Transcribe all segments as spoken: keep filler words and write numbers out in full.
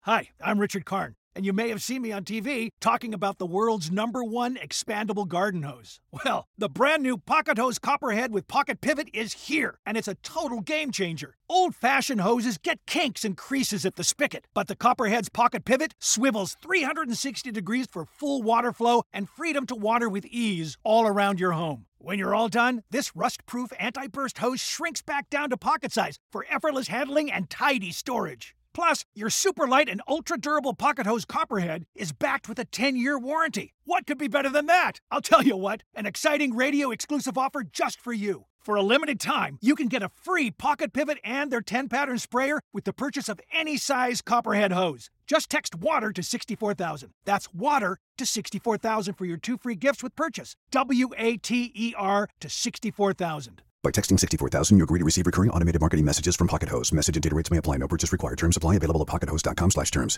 Hi, I'm Richard Karn, and you may have seen me on T V talking about the world's number one expandable garden hose. Well, the brand new Pocket Hose Copperhead with Pocket Pivot is here, and it's a total game changer. Old-fashioned hoses get kinks and creases at the spigot, but the Copperhead's Pocket Pivot swivels three hundred sixty degrees for full water flow and freedom to water with ease all around your home. When you're all done, this rust-proof anti-burst hose shrinks back down to pocket size for effortless handling and tidy storage. Plus, your super light and ultra-durable Pocket Hose Copperhead is backed with a ten-year warranty. What could be better than that? I'll tell you what, an exciting radio-exclusive offer just for you. For a limited time, you can get a free Pocket Pivot and their ten-pattern sprayer with the purchase of any size Copperhead hose. Just text WATER to sixty-four thousand. That's WATER to sixty-four thousand for your two free gifts with purchase. W A T E R to sixty-four thousand. By texting sixty-four thousand, you agree to receive recurring automated marketing messages from Pocket Hose. Message and data rates may apply. No purchase required. Terms apply. Available at pockethose.com slash terms.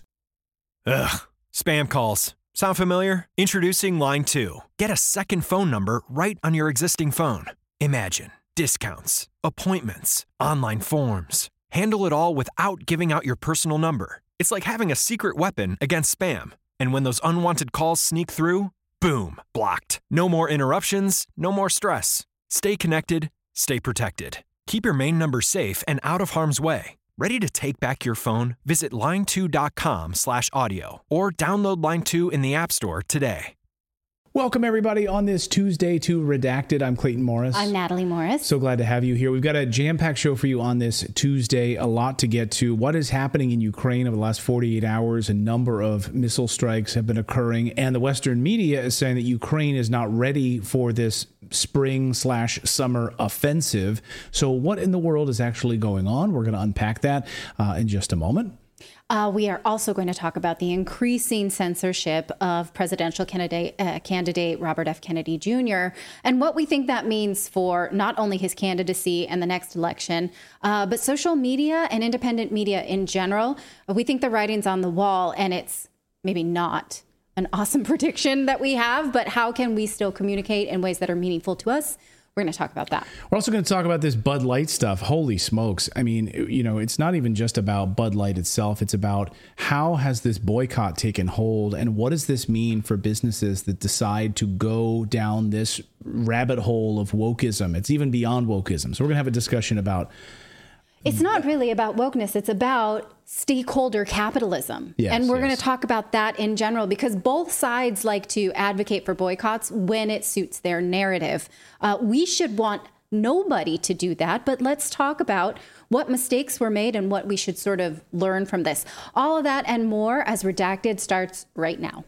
Ugh. Spam calls. Sound familiar? Introducing Line two. Get a second phone number right on your existing phone. Imagine discounts, appointments, online forms. Handle it all without giving out your personal number. It's like having a secret weapon against spam. And when those unwanted calls sneak through, boom, blocked. No more interruptions, no more stress. Stay connected. Stay protected. Keep your main number safe and out of harm's way. Ready to take back your phone? Visit line two dot com slash audio or download Line two in the App Store today. Welcome, everybody, on this Tuesday to Redacted. I'm Clayton Morris. I'm Natalie Morris. So glad to have you here. We've got a jam-packed show for you on this Tuesday. A lot to get to. What is happening in Ukraine over the last forty-eight hours? A number of missile strikes have been occurring, and the Western media is saying that Ukraine is not ready for this spring slash summer offensive. So what in the world is actually going on? We're going to unpack that uh, in just a moment. Uh, we are also going to talk about the increasing censorship of presidential candidate, uh, candidate Robert F. Kennedy Junior and what we think that means for not only his candidacy and the next election, uh, but social media and independent media in general. We think the writing's on the wall, and it's maybe not an awesome prediction that we have, but how can we still communicate in ways that are meaningful to us? We're going to talk about that. We're also going to talk about this Bud Light stuff. Holy smokes. I mean, you know, it's not even just about Bud Light itself. It's about how has this boycott taken hold, and what does this mean for businesses that decide to go down this rabbit hole of wokeism? It's even beyond wokeism. So we're going to have a discussion about... It's not really about wokeness. It's about stakeholder capitalism. Yes, and we're yes. going to talk about that in general, because both sides like to advocate for boycotts when it suits their narrative. Uh, we should want nobody to do that. But let's talk about what mistakes were made and what we should sort of learn from this. All of that and more as Redacted starts right now.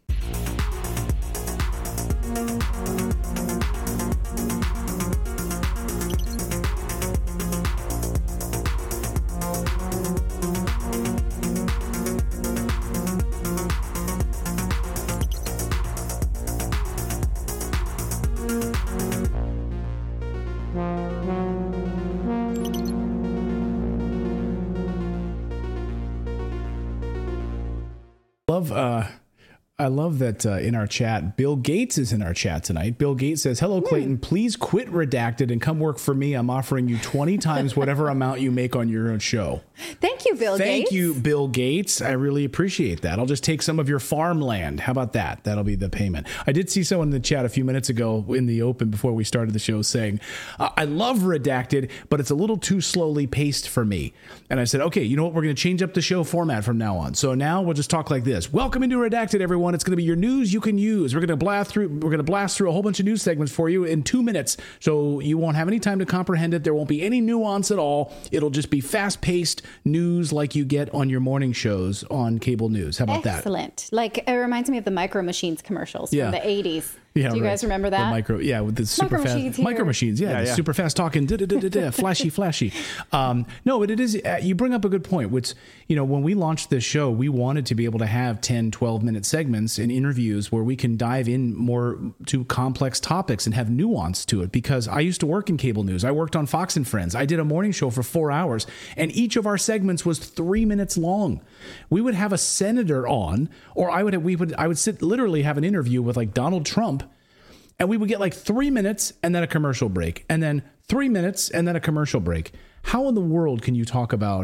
love uh I love that uh, in our chat, Bill Gates is in our chat tonight. Bill Gates says, hello, Clayton, please quit Redacted and come work for me. I'm offering you twenty times whatever amount you make on your own show. Thank you, Bill Thank Gates. Thank you, Bill Gates. I really appreciate that. I'll just take some of your farmland. How about that? That'll be the payment. I did see someone in the chat a few minutes ago in the open before we started the show saying, uh, I love Redacted, but it's a little too slowly paced for me. And I said, okay, you know what? We're going to change up the show format from now on. So now we'll just talk like this. Welcome into Redacted, everyone. It's going to be your news you can use. We're going to blast through. We're going to blast through a whole bunch of news segments for you in two minutes, so you won't have any time to comprehend it. There won't be any nuance at all. It'll just be fast-paced news like you get on your morning shows on cable news. How about Excellent. that? Excellent. Like, it reminds me of the Micro Machines commercials Yeah. from the eighties. Yeah, Do you right. guys remember that? The micro, yeah, with the super Micro fast machines here. micro machines, yeah, Yeah, the yeah. super fast talking, da, da, da, da, da, flashy, flashy. Um, no, but it is. Uh, you bring up a good point. Which, you know, when we launched this show, we wanted to be able to have ten, twelve minute segments and interviews where we can dive in more to complex topics and have nuance to it. Because I used to work in cable news. I worked on Fox and Friends. I did a morning show for four hours, and each of our segments was three minutes long. We would have a senator on, or I would have, we would I would sit literally have an interview with like Donald Trump. And we would get like three minutes and then a commercial break, and then three minutes and then a commercial break. How in the world can you talk about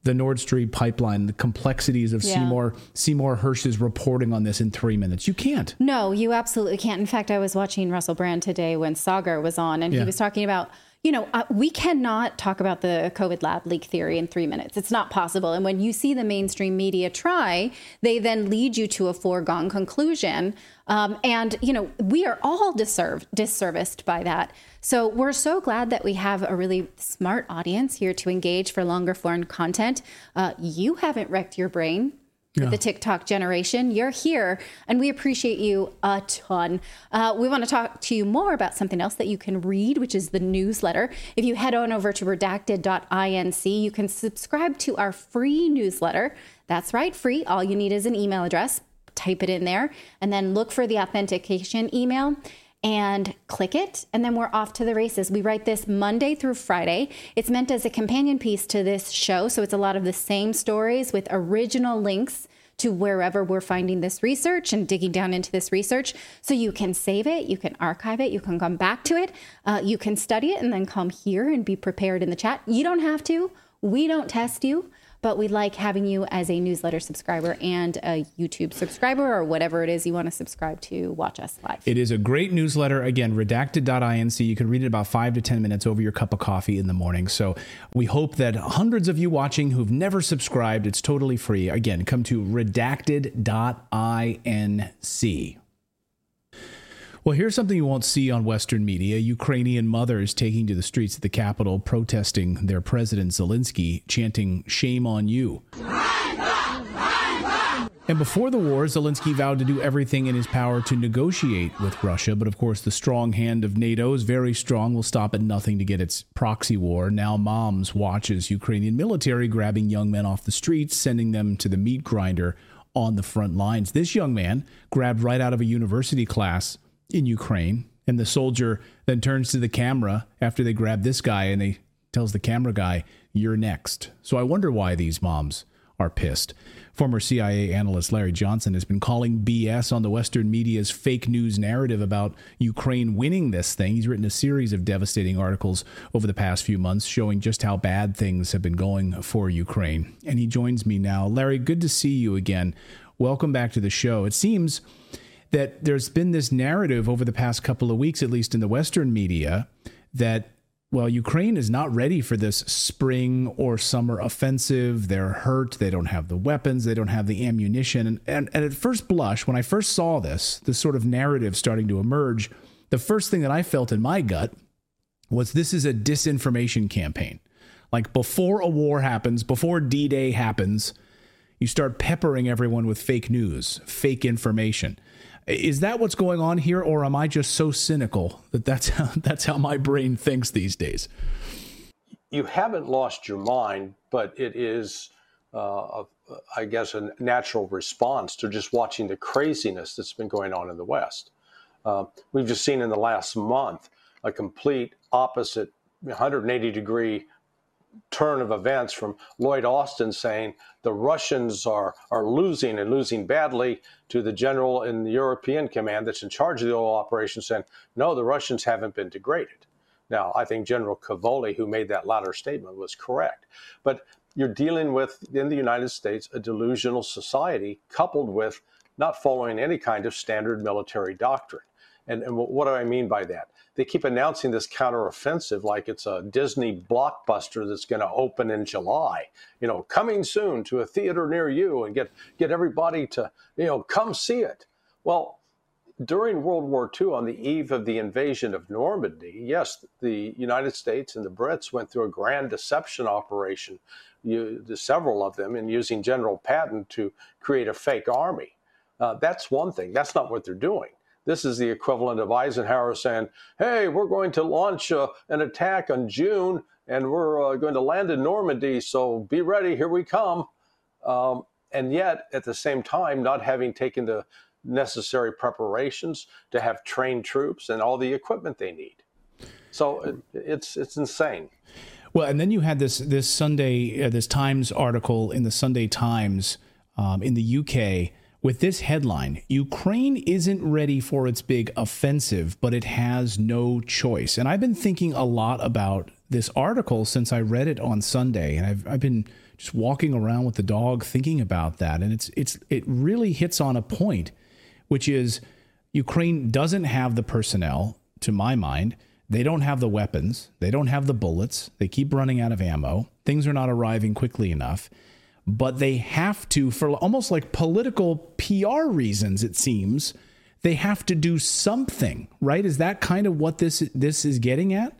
the Nord Stream pipeline, the complexities of yeah. Seymour Seymour Hersh's reporting on this in three minutes. You can't. No, you absolutely can't. In fact, I was watching Russell Brand today when Sagar was on, and yeah. he was talking about, you know, uh, we cannot talk about the COVID lab leak theory in three minutes. It's not possible. And when you see the mainstream media try, they then lead you to a foregone conclusion. Um, and, you know, we are all disserved, disserviced by that. So we're so glad that we have a really smart audience here to engage for longer form content. Uh, you haven't wrecked your brain with yeah. the TikTok generation. You're here, and we appreciate you a ton. Uh, we want to talk to you more about something else that you can read, which is the newsletter. If you head on over to redacted dot inc, you can subscribe to our free newsletter. That's right, free. All you need is an email address. Type it in there, and then look for the authentication email and click it, and then we're off to the races. We write this Monday through Friday. It's meant as a companion piece to this show, so it's a lot of the same stories with original links to wherever we're finding this research and digging down into this research. So you can save it, you can archive it, you can come back to it, uh, you can study it, and then come here and be prepared in the chat. You don't have to. We don't test you. But we like having you as a newsletter subscriber and a YouTube subscriber, or whatever it is you want to subscribe to watch us live. It is a great newsletter. Again, redacted dot inc. You can read it about five to ten minutes over your cup of coffee in the morning. So we hope that hundreds of you watching who've never subscribed, it's totally free. Again, come to redacted dot inc. Well, here's something you won't see on Western media. Ukrainian mothers taking to the streets of the capital, protesting their president Zelensky, chanting, "Shame on you." And before the war, Zelensky vowed to do everything in his power to negotiate with Russia. But of course, the strong hand of NATO is very strong, will stop at nothing to get its proxy war. Now moms watch as Ukrainian military grabbing young men off the streets, sending them to the meat grinder on the front lines. This young man grabbed right out of a university class in Ukraine, and the soldier then turns to the camera after they grab this guy, and he tells the camera guy, "You're next." So I wonder why these moms are pissed. Former C I A analyst Larry Johnson has been calling B S on the Western media's fake news narrative about Ukraine winning this thing. He's written a series of devastating articles over the past few months showing just how bad things have been going for Ukraine. And he joins me now. Larry, good to see you again. Welcome back to the show. It seems that there's been this narrative over the past couple of weeks, at least in the Western media, that, well, Ukraine is not ready for this spring or summer offensive. They're hurt. They don't have the weapons. They don't have the ammunition. And, and, and at first blush, when I first saw this, this sort of narrative starting to emerge, the first thing that I felt in my gut was this is a disinformation campaign. Like before a war happens, before D-Day happens, you start peppering everyone with fake news, fake information. Is that what's going on here, or am I just so cynical that that's how, that's how my brain thinks these days? You haven't lost your mind, but it is, uh, a, I guess, a natural response to just watching the craziness that's been going on in the West. Uh, we've just seen in the last month a complete opposite one hundred eighty degree turn of events from Lloyd Austin saying the Russians are are losing and losing badly to the general in the European command that's in charge of the oil operation saying, no, the Russians haven't been degraded. Now, I think General Cavoli, who made that latter statement, was correct. But you're dealing with, in the United States, a delusional society coupled with not following any kind of standard military doctrine. And, and what do I mean by that? They keep announcing this counteroffensive like it's a Disney blockbuster that's going to open in July, you know, coming soon to a theater near you, and get, get everybody to, you know, come see it. Well, during World War Two, on the eve of the invasion of Normandy, yes, the United States and the Brits went through a grand deception operation, you, several of them, in using General Patton to create a fake army. Uh, that's one thing. That's not what they're doing. This is the equivalent of Eisenhower saying, hey, we're going to launch uh, an attack on June, and we're uh, going to land in Normandy, so be ready, here we come. Um, and yet, at the same time, not having taken the necessary preparations to have trained troops and all the equipment they need. So it, it's it's insane. Well, and then you had this this Sunday, uh, this Times article in the Sunday Times um, in the U K, with this headline: Ukraine isn't ready for its big offensive, but it has no choice. And I've been thinking a lot about this article since I read it on Sunday, and I've I've been just walking around with the dog thinking about that. And it's it's it really hits on a point, which is Ukraine doesn't have the personnel, to my mind. They don't have the weapons. They don't have the bullets. They keep running out of ammo. Things are not arriving quickly enough. But they have to, for almost like political P R reasons, it seems, they have to do something, right? Is that kind of what this this is getting at?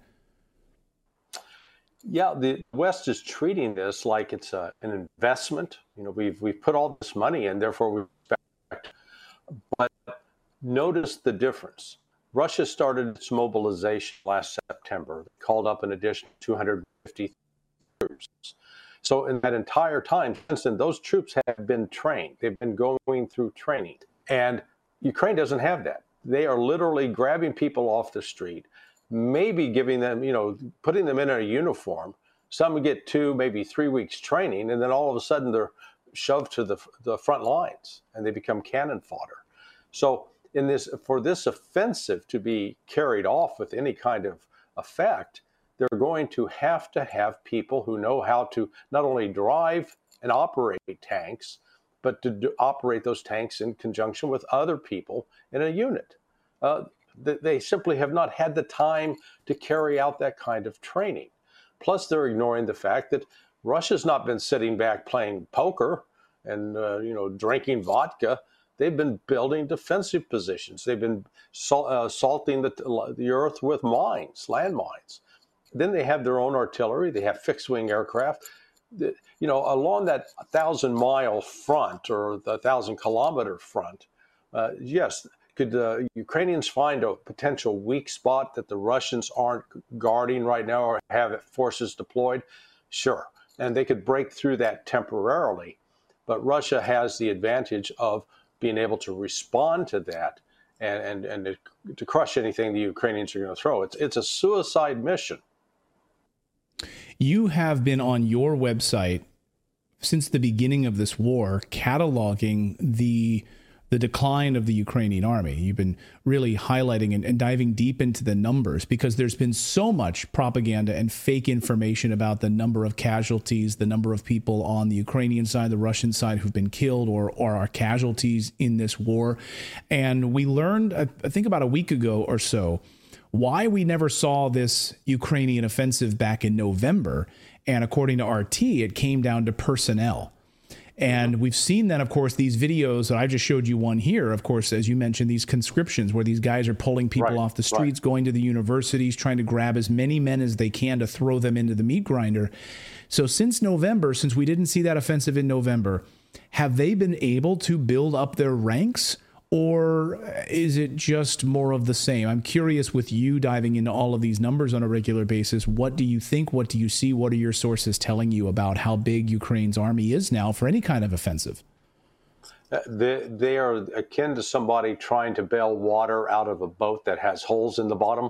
Yeah, the West is treating this like it's a, an investment. You know, we've we've put all this money in, therefore we expect. But notice the difference. Russia started its mobilization last September, called up an additional two hundred fifty troops. So in that entire time, since then, those troops have been trained. They've been going through training. And Ukraine doesn't have that. They are literally grabbing people off the street, maybe giving them, you know, putting them in a uniform. Some get two, maybe three weeks training, and then all of a sudden they're shoved to the, the front lines and they become cannon fodder. So in this, for this offensive to be carried off with any kind of effect, they're going to have to have people who know how to not only drive and operate tanks, but to do, operate those tanks in conjunction with other people in a unit. Uh, th- they simply have not had the time to carry out that kind of training. Plus, they're ignoring the fact that Russia's not been sitting back playing poker and uh, you know drinking vodka. They've been building defensive positions. They've been sal- uh, salting the, the earth with mines, landmines. Then they have their own artillery. They have fixed-wing aircraft. The, you know, along that thousand-mile front or the thousand-kilometer front, uh, yes, could uh, Ukrainians find a potential weak spot that the Russians aren't guarding right now or have forces deployed? Sure. And they could break through that temporarily. But Russia has the advantage of being able to respond to that and, and, and to, to crush anything the Ukrainians are going to throw. It's, it's a suicide mission. You have been on your website since the beginning of this war, cataloging the the decline of the Ukrainian army. You've been really highlighting and, and diving deep into the numbers because there's been so much propaganda and fake information about the number of casualties, the number of people on the Ukrainian side, the Russian side who've been killed or, or are casualties in this war. And we learned, I think about a week ago or so, why we never saw this Ukrainian offensive back in November. And according to R T, it came down to personnel. And we've seen then, of course, these videos that I just showed you one here, of course, as you mentioned, these conscriptions where these guys are pulling people right, off the streets, right. going to the universities, trying to grab as many men as they can to throw them into the meat grinder. So since November, since we didn't see that offensive in November, have they been able to build up their ranks? Or is it just more of the same? I'm curious with you diving into all of these numbers on a regular basis. What do you think? What do you see? What are your sources telling you about how big Ukraine's army is now for any kind of offensive? Uh, they, they are akin to somebody trying to bail water out of a boat that has holes in the bottom.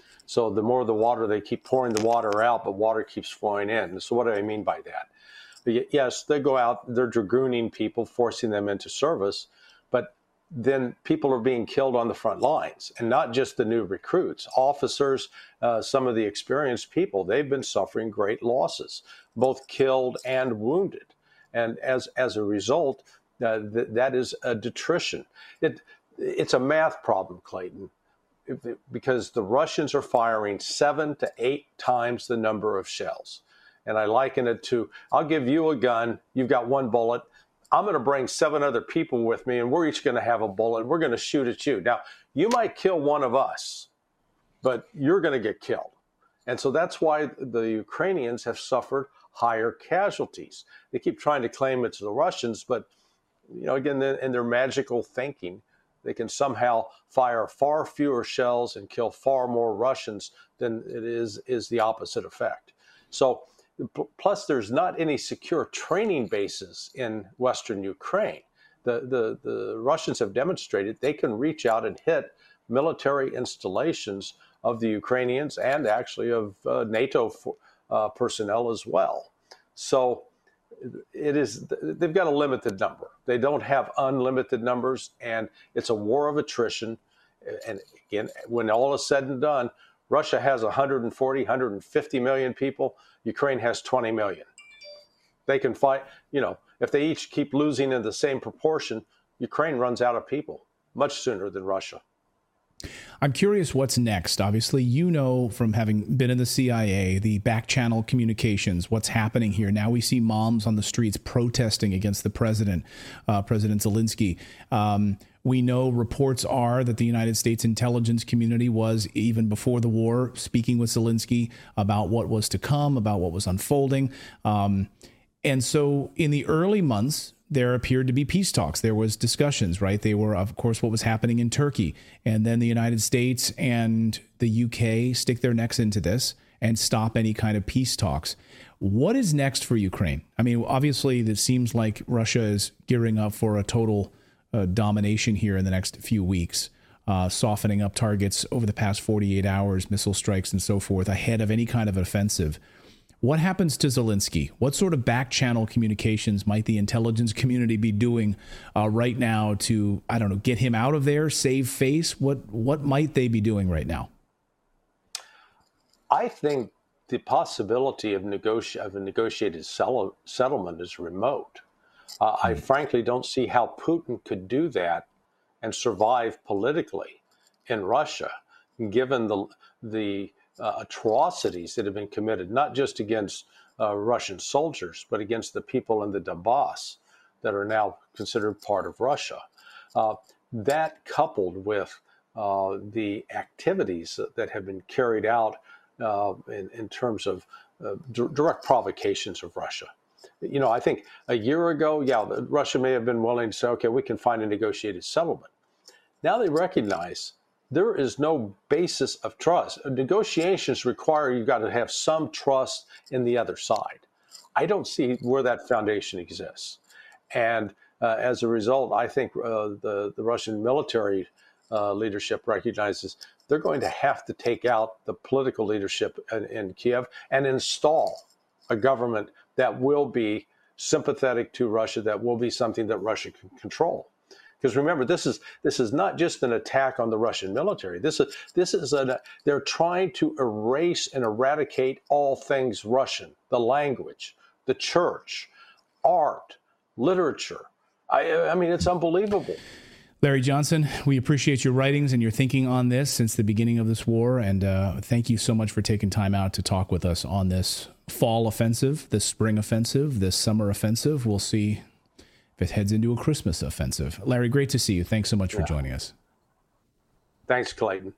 So the more the water, they keep pouring the water out, but water keeps flowing in. So what do I mean by that? But yes, they go out, they're dragooning people, forcing them into service, but then people are being killed on the front lines, and not just the new recruits. Officers, uh, some of the experienced people, they've been suffering great losses, both killed and wounded. And as as a result, uh, th- that is a detrition. It It's a math problem, Clayton, if it, because the Russians are firing seven to eight times the number of shells. And I liken it to, I'll give you a gun, you've got one bullet, I'm going to bring seven other people with me, and we're each going to have a bullet. We're going to shoot at you. Now, you might kill one of us, but you're going to get killed. And so that's why the Ukrainians have suffered higher casualties. They keep trying to claim it's the Russians, but, you know, again, in their magical thinking, they can somehow fire far fewer shells and kill far more Russians than it is, is the opposite effect. So, plus, there's not any secure training bases in Western Ukraine. The, the, the Russians have demonstrated they can reach out and hit military installations of the Ukrainians and actually of uh, NATO uh, personnel as well. So it is, they've got a limited number. They don't have unlimited numbers, and it's a war of attrition. And again, when all is said and done, Russia has one hundred forty, one hundred fifty million people. Ukraine has twenty million. they can fight, you know, if they each keep losing in the same proportion, Ukraine runs out of people much sooner than Russia. I'm curious what's next. Obviously, you know, from having been in the C I A, the back channel communications, what's happening here. Now we see moms on the streets protesting against the president, uh, President Zelensky. Um, we know reports are that the United States intelligence community was, even before the war, speaking with Zelensky about what was to come, about what was unfolding. Um, and so in the early months, there appeared to be peace talks. There was discussions, right? They were, of course, what was happening in Turkey. And then the United States and the U K stick their necks into this and stop any kind of peace talks. What is next for Ukraine? I mean, obviously, it seems like Russia is gearing up for a total uh, domination here in the next few weeks, uh, softening up targets over the past forty-eight hours, missile strikes and so forth, ahead of any kind of offensive. What happens to Zelensky? What sort of back channel communications might the intelligence community be doing uh, right now to, I don't know, get him out of there, save face? What what might they be doing right now? I think the possibility of, negoti- of a negotiated sell- settlement is remote. Uh, I frankly don't see how Putin could do that and survive politically in Russia, given the the Uh, atrocities that have been committed, not just against uh, Russian soldiers, but against the people in the Donbass that are now considered part of Russia. Uh, that coupled with uh, the activities that have been carried out uh, in, in terms of uh, d- direct provocations of Russia. You know, I think a year ago, yeah, Russia may have been willing to say, okay, we can find a negotiated settlement. Now they recognize there is no basis of trust. Negotiations require you've got to have some trust in the other side. I don't see where that foundation exists. And uh, as a result, I think uh, the, the Russian military uh, leadership recognizes they're going to have to take out the political leadership in, in Kiev and install a government that will be sympathetic to Russia, that will be something that Russia can control. Because remember, this is this is not just an attack on the Russian military. This is this is a they're trying to erase and eradicate all things Russian: the language, the church, art, literature. I, I mean, it's unbelievable. Larry Johnson, we appreciate your writings and your thinking on this since the beginning of this war, and uh, thank you so much for taking time out to talk with us on this fall offensive, this spring offensive, this summer offensive. We'll see if it heads into a Christmas offensive. Larry, great to see you. Thanks so much for yeah. joining us. Thanks, Clayton.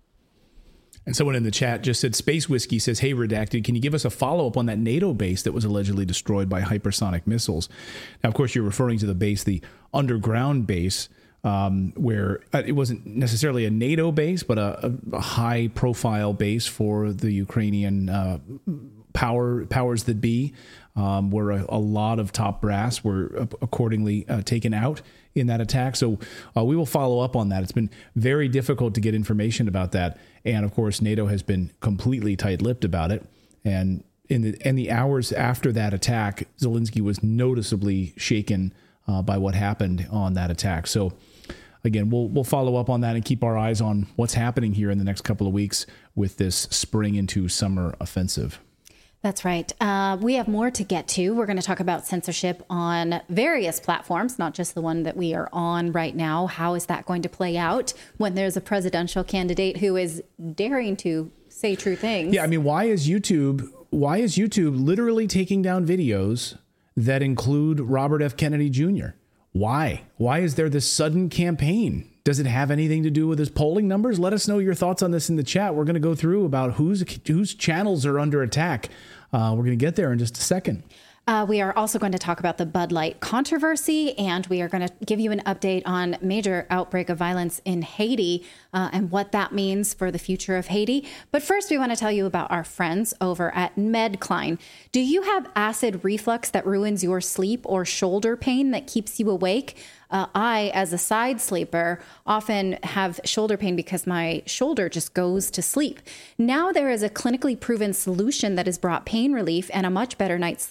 And someone in the chat just said, Space Whiskey says, hey, Redacted, can you give us a follow-up on that NATO base that was allegedly destroyed by hypersonic missiles? Now, of course, you're referring to the base, the underground base, um, where uh, it wasn't necessarily a NATO base, but a, a high-profile base for the Ukrainian uh, power powers that be, um, where a, a lot of top brass were uh, accordingly uh, taken out in that attack. So uh, we will follow up on that. It's been very difficult to get information about that. And of course, NATO has been completely tight-lipped about it. And in the, in the hours after that attack, Zelensky was noticeably shaken uh, by what happened on that attack. So again, we'll we'll follow up on that and keep our eyes on what's happening here in the next couple of weeks with this spring into summer offensive. That's right. Uh, we have more to get to. We're going to talk about censorship on various platforms, not just the one that we are on right now. How is that going to play out when there's a presidential candidate who is daring to say true things? Yeah, I mean, why is YouTube, why is YouTube literally taking down videos that include Robert F. Kennedy Junior? Why? Why is there this sudden campaign? Does it have anything to do with his polling numbers? Let us know your thoughts on this in the chat. We're going to go through about whose whose channels are under attack. Uh, we're going to get there in just a second. Uh, we are also going to talk about the Bud Light controversy, and we are going to give you an update on major outbreak of violence in Haiti uh, and what that means for the future of Haiti. But first, we want to tell you about our friends over at Medcline. Do you have acid reflux that ruins your sleep or shoulder pain that keeps you awake? Uh, I, as a side sleeper, often have shoulder pain because my shoulder just goes to sleep. Now there is a clinically proven solution that has brought pain relief and a much better night's sleep to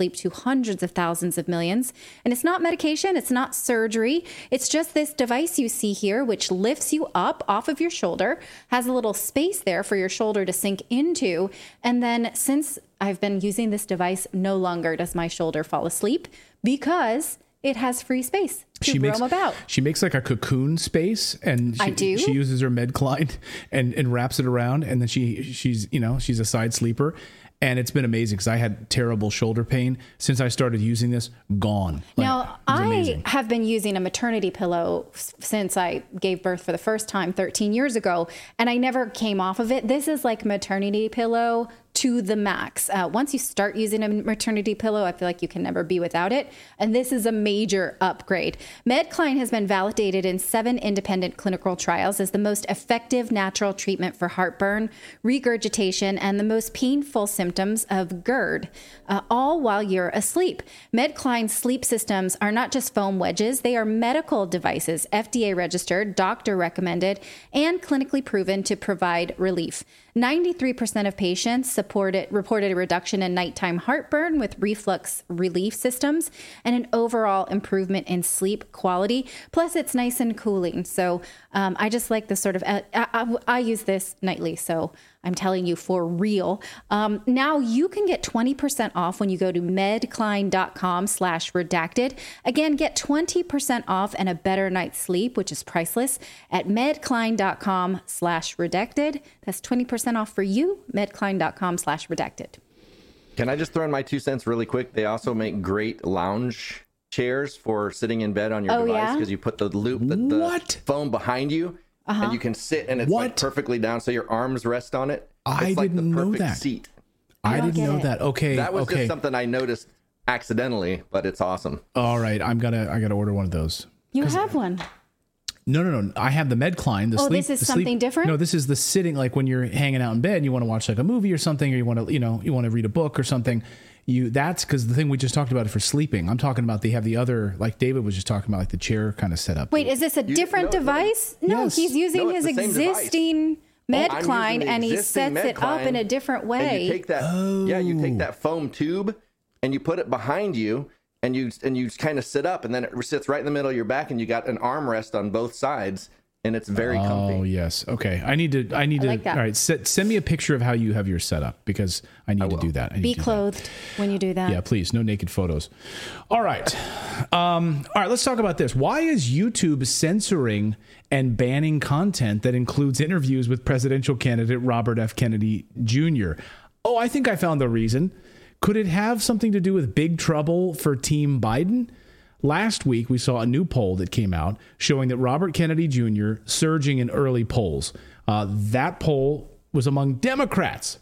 hundreds of thousands of millions. And it's not medication. It's not surgery. It's just this device you see here, which lifts you up off of your shoulder, has a little space there for your shoulder to sink into. And then since I've been using this device, no longer does my shoulder fall asleep because it has free space to she roam makes, about. She makes like a cocoon space, and she, I do. she uses her Medcline and, and wraps it around, and then she she's you know she's a side sleeper. And it's been amazing because I had terrible shoulder pain. Since I started using this, gone. Like, now, I amazing. have been using a maternity pillow since I gave birth for the first time thirteen years ago, and I never came off of it. This is like maternity pillow to the max. Uh, once you start using a maternity pillow, I feel like you can never be without it. And this is a major upgrade. Medcline has been validated in seven independent clinical trials as the most effective natural treatment for heartburn, regurgitation, and the most painful symptoms of GERD, uh, all while you're asleep. Medcline sleep systems are not just foam wedges, they are medical devices, F D A registered, doctor recommended, and clinically proven to provide relief. ninety-three percent of patients supported, reported a reduction in nighttime heartburn with reflux relief systems and an overall improvement in sleep quality. Plus, it's nice and cooling. So um, I just like the sort of, uh, I, I, I use this nightly, so I'm telling you for real. Um, now you can get twenty percent off when you go to medcline.com slash redacted. Again, get twenty percent off and a better night's sleep, which is priceless, at medcline.com slash redacted. That's twenty percent off for you, medcline.com slash redacted. Can I just throw in my two cents really quick? They also make great lounge chairs for sitting in bed on your oh, device because yeah? you put the loop, the, the what? foam behind you. Uh-huh. And you can sit and it's what? like perfectly down so your arms rest on it. I it's like didn't the know perfect that. seat. I, I didn't know it. that. Okay. That was okay. just something I noticed accidentally, but it's awesome. All right. I'm gonna I gotta order one of those. You have one. No, no, no. I have the Medcline. The oh, sleep, this is the something sleep, different? No, this is the sitting, like when you're hanging out in bed and you want to watch like a movie or something, or you want to, you know, you want to read a book or something. You that's because the thing we just talked about is for sleeping. I'm talking about they have the other, like David was just talking about, like the chair kind of setup. Wait, is this a You- different no, device? No, Yes. he's using No, it's his the same existing Oh, I'm using Medcline the and he existing sets it up Medcline, in a different And way. you take that, Oh. yeah, you take that foam tube and you put it behind you, and you and you kind of sit up, and then it sits right in the middle of your back, and you got an armrest on both sides, and it's very comfy. Oh yes. Okay. I need to. I need I to. like that. All right. Set, send me a picture of how you have yours set up because I need I to will. do that. I need Be to do that. clothed when you do that. Yeah, please. No naked photos. All right. Um, all right. Let's talk about this. Why is YouTube censoring and banning content that includes interviews with presidential candidate Robert F. Kennedy Junior? Oh, I think I found the reason. Could it have something to do with big trouble for Team Biden? Last week, we saw a new poll that came out showing that Robert Kennedy Junior surging in early polls. Uh, that poll was among Democrats.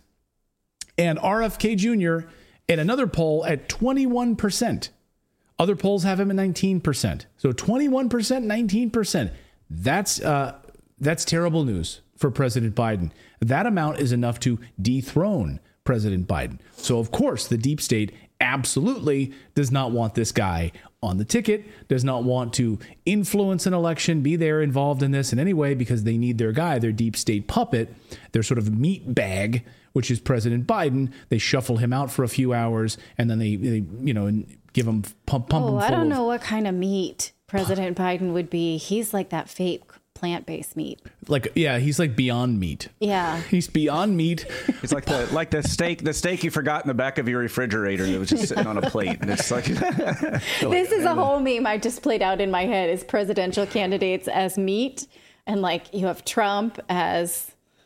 And R F K Junior in another poll at twenty-one percent. Other polls have him at nineteen percent. So twenty-one percent, nineteen percent. That's uh, that's terrible news for President Biden. That amount is enough to dethrone President Biden. So, of course, the deep state absolutely does not want this guy on the ticket, does not want to influence an election, be there involved in this in any way because they need their guy, their deep state puppet, their sort of meat bag, which is President Biden. They shuffle him out for a few hours and then they, they you know, and give him pump, pump Oh, him full I don't of, know what kind of meat President Biden would be. He's like that fake plant-based meat. like, yeah, he's like Beyond Meat. Yeah. He's Beyond Meat. It's like the like the steak the steak you forgot in the back of your refrigerator that was just sitting on a plate. And it's like This is a whole meme I just played out in my head is presidential candidates as meat. And like you have Trump as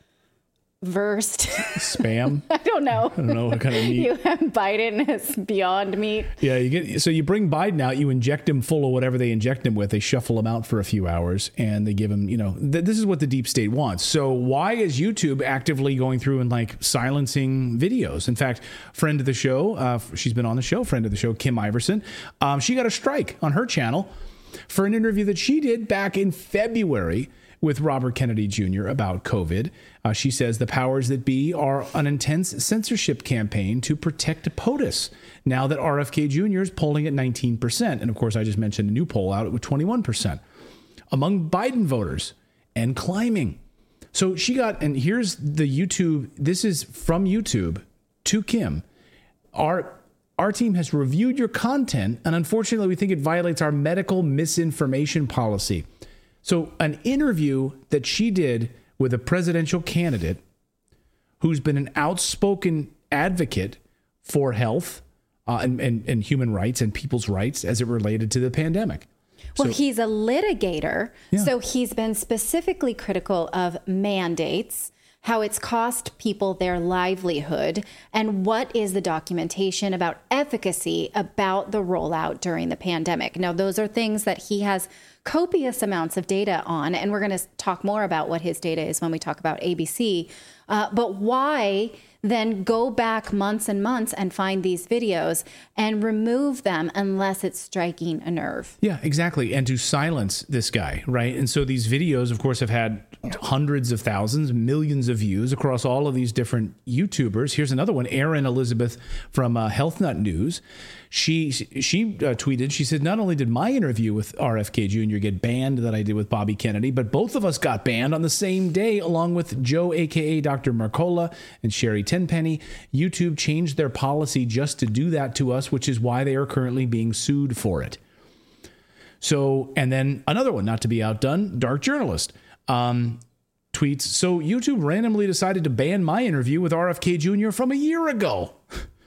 versed. Spam. I don't know. I don't know what kind of meat. You have Biden as Beyond Meat. Yeah, you get so you bring Biden out, you inject him full of whatever they inject him with. They shuffle him out for a few hours, and they give him, you know, th- this is what the deep state wants. So why is YouTube actively going through and like silencing videos? In fact, friend of the show, uh, she's been on the show, friend of the show, Kim Iverson, um, she got a strike on her channel for an interview that she did back in February with Robert Kennedy Junior about COVID. Uh, she says the powers that be are an intense censorship campaign to protect POTUS now that R F K Junior is polling at nineteen percent. And of course, I just mentioned a new poll out with twenty-one percent among Biden voters and climbing. So she got, and here's the YouTube, this is from YouTube to Kim. Our our team has reviewed your content, and unfortunately, we think it violates our medical misinformation policy. So an interview that she did with a presidential candidate who's been an outspoken advocate for health uh, and, and, and human rights and people's rights as it related to the pandemic. Well, So- he's a litigator, Yeah. so he's been specifically critical of mandates, how it's cost people their livelihood, and what is the documentation about efficacy about the rollout during the pandemic. Now, those are things that he has copious amounts of data on, and we're going to talk more about what his data is when we talk about A B C. Uh, but why then go back months and months and find these videos and remove them unless it's striking a nerve? Yeah, exactly. And to silence this guy, right? And so these videos, of course, have had hundreds of thousands, millions of views across all of these different YouTubers. Here's another one, Erin Elizabeth from uh, Health Nut News. She she uh, tweeted, she said, not only did my interview with R F K Junior get banned that I did with Bobby Kennedy, but both of us got banned on the same day, along with Joe, a k a. Doctor Mercola, and Sherry Tenpenny. YouTube changed their policy just to do that to us, which is why they are currently being sued for it. So, and then another one, not to be outdone, Dark Journalist um, tweets, so YouTube randomly decided to ban my interview with R F K Junior from a year ago.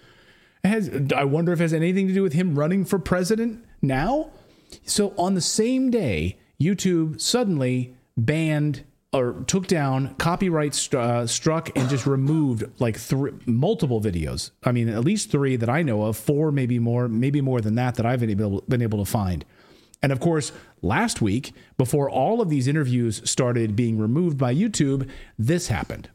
Has, I wonder if it has anything to do with him running for president now? So on the same day, YouTube suddenly banned or took down, copyright st- uh, struck, and just removed like three, multiple videos. I mean, at least three that I know of, four, maybe more, maybe more than that, that I've been able, been able to find. And of course, last week, before all of these interviews started being removed by YouTube, this happened.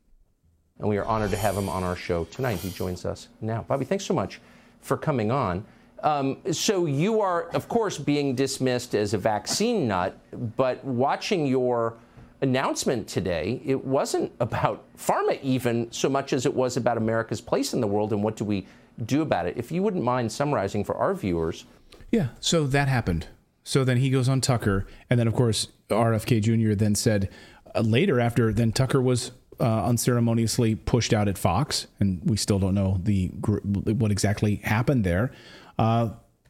And we are honored to have him on our show tonight. He joins us now. Bobby, thanks so much for coming on. Um, so you are, of course, being dismissed as a vaccine nut, but watching your announcement today, it wasn't about pharma even so much as it was about America's place in the world and what do we do about it. If you wouldn't mind summarizing for our viewers. Yeah, so that happened. So then he goes on Tucker, and then, of course, R F K Junior then said uh, later after, then Tucker was Uh, unceremoniously pushed out at Fox, and we still don't know the what exactly happened there. Uh,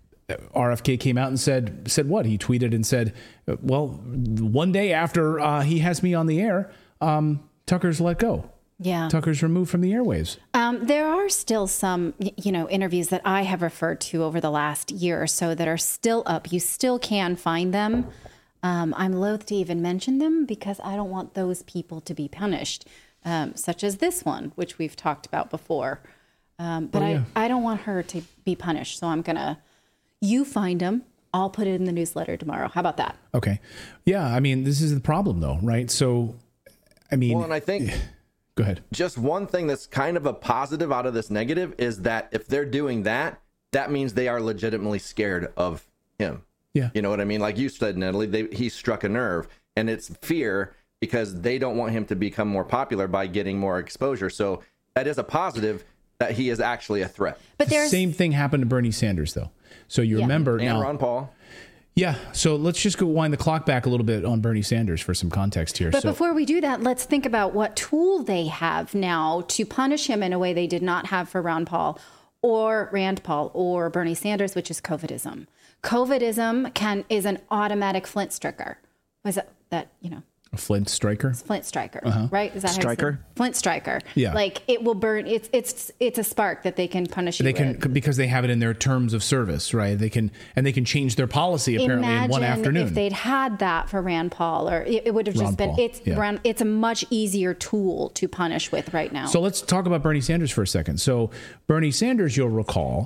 R F K came out and said said what? He tweeted and said, well, one day after uh, he has me on the air, um, Tucker's let go. Yeah. Tucker's removed from the airwaves. Um, there are still some, you know, interviews that I have referred to over the last year or so that are still up. You still can find them. Um, I'm loath to even mention them because I don't want those people to be punished, um, such as this one, which we've talked about before. Um, but oh, yeah. I, I don't want her to be punished. So I'm going to, you find them. I'll put it in the newsletter tomorrow. How about that? Okay. Yeah. I mean, this is the problem though, right? So, I mean, well, and I think, go ahead. Just one thing that's kind of a positive out of this negative is that if they're doing that, that means they are legitimately scared of him. Yeah. You know what I mean? Like you said, Natalie, they, he struck a nerve, and it's fear because they don't want him to become more popular by getting more exposure. So that is a positive that he is actually a threat. But there's same thing happened to Bernie Sanders, though. So you yeah. remember and now. Ron Paul. Yeah. So let's just go wind the clock back a little bit on Bernie Sanders for some context here. But so, before we do that, let's think about what tool they have now to punish him in a way they did not have for Ron Paul or Rand Paul or Bernie Sanders, which is COVIDism. COVIDism can is an automatic flint striker. Was that, that you know? A flint striker? Flint striker, uh-huh. right? Is that striker? How you say it? Flint striker. Yeah. Like it will burn. It's it's it's a spark that they can punish you They can with. because they have it in their terms of service, right? They can and they can change their policy apparently Imagine in one afternoon. if they'd had that for Rand Paul, or it, it would have just Ron been. Paul, It's yeah. Ron, it's a much easier tool to punish with right now. So let's talk about Bernie Sanders for a second. So Bernie Sanders, you'll recall,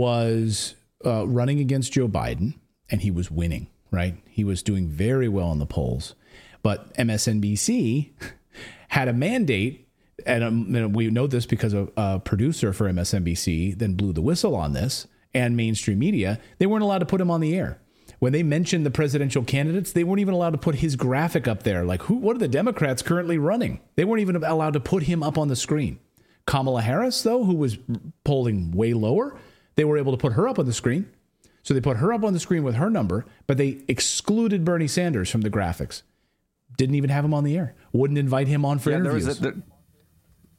was uh, running against Joe Biden, and he was winning, right? He was doing very well in the polls. But M S N B C had a mandate, and, um, and we know this because a, a producer for M S N B C then blew the whistle on this, and mainstream media. They weren't allowed to put him on the air. When they mentioned the presidential candidates, they weren't even allowed to put his graphic up there. Like, who? What are the Democrats currently running? They weren't even allowed to put him up on the screen. Kamala Harris, though, who was polling way lower, they were able to put her up on the screen. So they put her up on the screen with her number, but they excluded Bernie Sanders from the graphics. Didn't even have him on the air. Wouldn't invite him on for yeah, interviews. There was, a, there,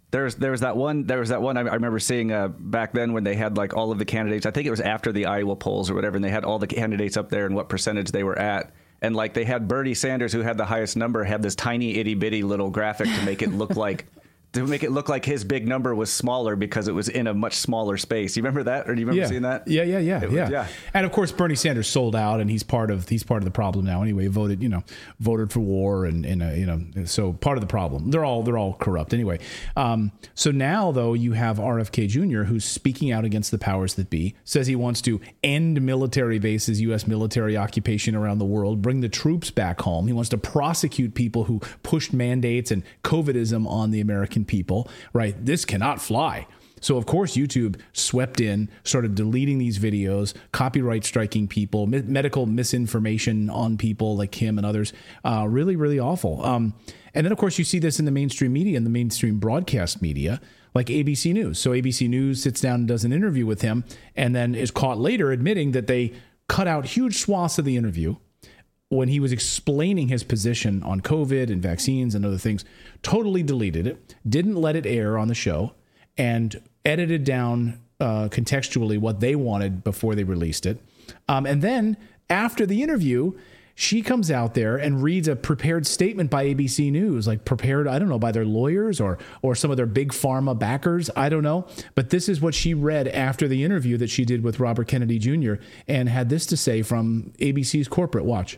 There's there was that one there was that one I, I remember seeing uh, back then when they had like all of the candidates. I think it was after the Iowa polls or whatever, and they had all the candidates up there and what percentage they were at. And like they had Bernie Sanders, who had the highest number, had this tiny itty bitty little graphic to make it look like to make it look like his big number was smaller because it was in a much smaller space. You remember that, or do you remember yeah. seeing that? Yeah, yeah, yeah, was, yeah, yeah. And of course, Bernie Sanders sold out, and he's part of he's part of the problem now. Anyway, voted you know voted for war, and, and uh, you know so part of the problem. They're all they're all corrupt anyway. Um, so now though you have R F K Junior who's speaking out against the powers that be, says he wants to end military bases, U S military occupation around the world, bring the troops back home. He wants to prosecute people who pushed mandates and COVIDism on the American people. Right, this cannot fly. So, of course, YouTube swept in, started deleting these videos, copyright striking people, mi- medical misinformation on people like him and others. Uh, really, really awful. Um, and then, of course, you see this in the mainstream media and the mainstream broadcast media, like A B C News. So A B C News sits down and does an interview with him and then is caught later admitting that they cut out huge swaths of the interview when he was explaining his position on COVID and vaccines and other things, totally deleted it, didn't let it air on the show, and edited down uh, contextually what they wanted before they released it. Um, and then after the interview, she comes out there and reads a prepared statement by A B C News, like prepared, I don't know, by their lawyers or or some of their big pharma backers. I don't know. But this is what she read after the interview that she did with Robert Kennedy Junior and had this to say from A B C's corporate. Watch.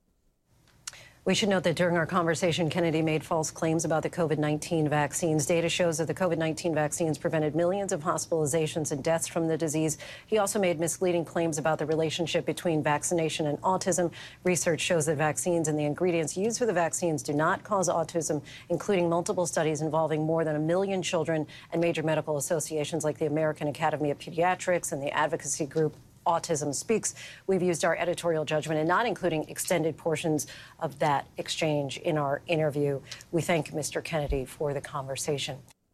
We should note that during our conversation, Kennedy made false claims about the COVID nineteen vaccines. Data shows that the COVID nineteen vaccines prevented millions of hospitalizations and deaths from the disease. He also made misleading claims about the relationship between vaccination and autism. Research shows that vaccines and the ingredients used for the vaccines do not cause autism, including multiple studies involving more than a million children and major medical associations like the American Academy of Pediatrics and the advocacy group Autism Speaks. We've used our editorial judgment in not including extended portions of that exchange in our interview. We thank Mister Kennedy for the conversation.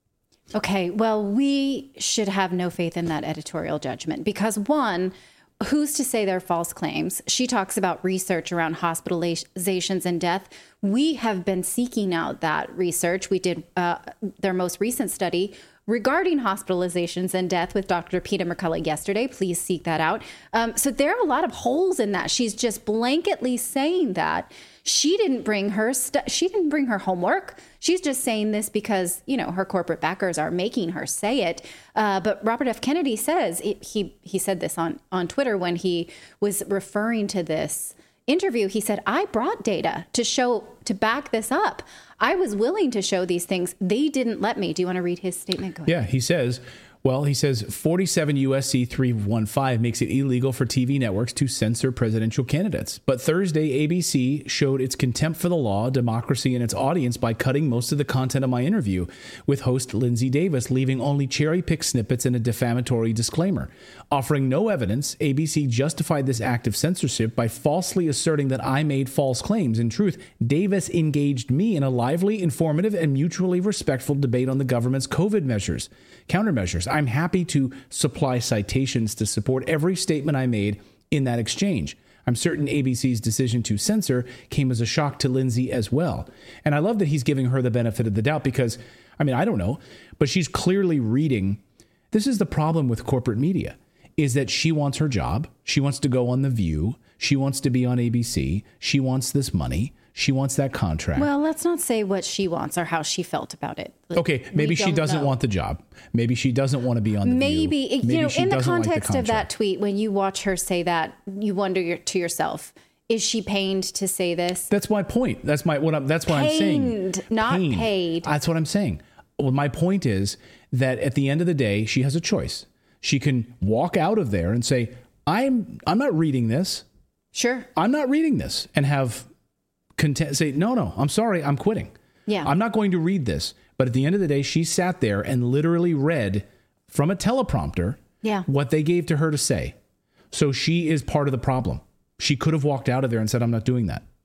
Okay, well, we should have no faith in that editorial judgment because, one, who's to say they're false claims? She talks about research around hospitalizations and death. We have been seeking out that research. We did uh, their most recent study regarding hospitalizations and death with Doctor Peter McCullough yesterday. Please seek that out. Um, so there are a lot of holes in that. She's just blanketly saying that. She didn't bring her st- she didn't bring her homework. She's just saying this because, you know, her corporate backers are making her say it. Uh, but Robert F. Kennedy says it, he he said this on on Twitter when he was referring to this interview. He said, I brought data to show, to back this up. I was willing to show these things. They didn't let me. Do you want to read his statement? Go ahead. Yeah, he says, well, he says forty-seven U S C three fifteen makes it illegal for T V networks to censor presidential candidates. But Thursday, A B C showed its contempt for the law, democracy, and its audience by cutting most of the content of my interview with host Lindsay Davis, leaving only cherry-picked snippets and a defamatory disclaimer. Offering no evidence, A B C justified this act of censorship by falsely asserting that I made false claims. In truth, Davis engaged me in a lively, informative, and mutually respectful debate on the government's COVID measures, countermeasures. I'm happy to supply citations to support every statement I made in that exchange. I'm certain A B C's decision to censor came as a shock to Lindsay as well. And I love that he's giving her the benefit of the doubt because, I mean, I don't know, but she's clearly reading. This is the problem with corporate media, is that she wants her job. She wants to go on The View. She wants to be on A B C. She wants this money. She wants that contract. Well, let's not say what she wants or how she felt about it. Okay, maybe she doesn't know. want the job. Maybe she doesn't want to be on The maybe, View. Maybe, you know, in the context like the of that tweet, when you watch her say that, you wonder your, to yourself, is she pained to say this? That's my point. That's my what I'm. That's what pained, I'm saying. Not pained. paid. That's what I'm saying. Well, my point is that at the end of the day, she has a choice. She can walk out of there and say, "I'm. I'm not reading this. Sure, I'm not reading this," and have content. Say, "No, no, I'm sorry. I'm quitting. Yeah, I'm not going to read this." But at the end of the day, she sat there and literally read from a teleprompter yeah. what they gave to her to say. So she is part of the problem. She could have walked out of there and said, I'm not doing that.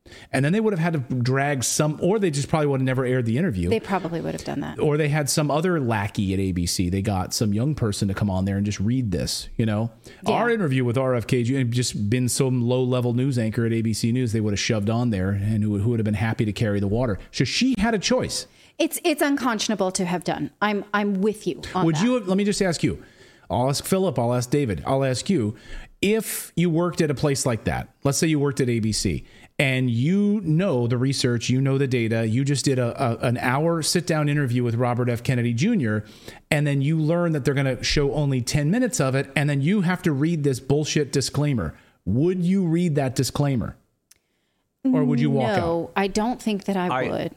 And then they would have had to drag some, or they just probably would have never aired the interview. They probably would have done that. Or they had some other lackey at A B C. They got some young person to come on there and just read this, you know. Yeah. Our interview with R F K had just been some low-level news anchor at A B C News they would have shoved on there, and who, who would have been happy to carry the water. So she had a choice. It's it's unconscionable to have done. I'm I'm with you on Would that. you have, let me just ask you. I'll ask Philip, I'll ask David, I'll ask you. If you worked at a place like that, let's say you worked at A B C, and you know the research, you know the data, you just did a, a an hour sit-down interview with Robert F. Kennedy Junior, and then you learn that they're going to show only ten minutes of it, and then you have to read this bullshit disclaimer. Would you read that disclaimer? Or would you walk no, out? No, I don't think that I, I would.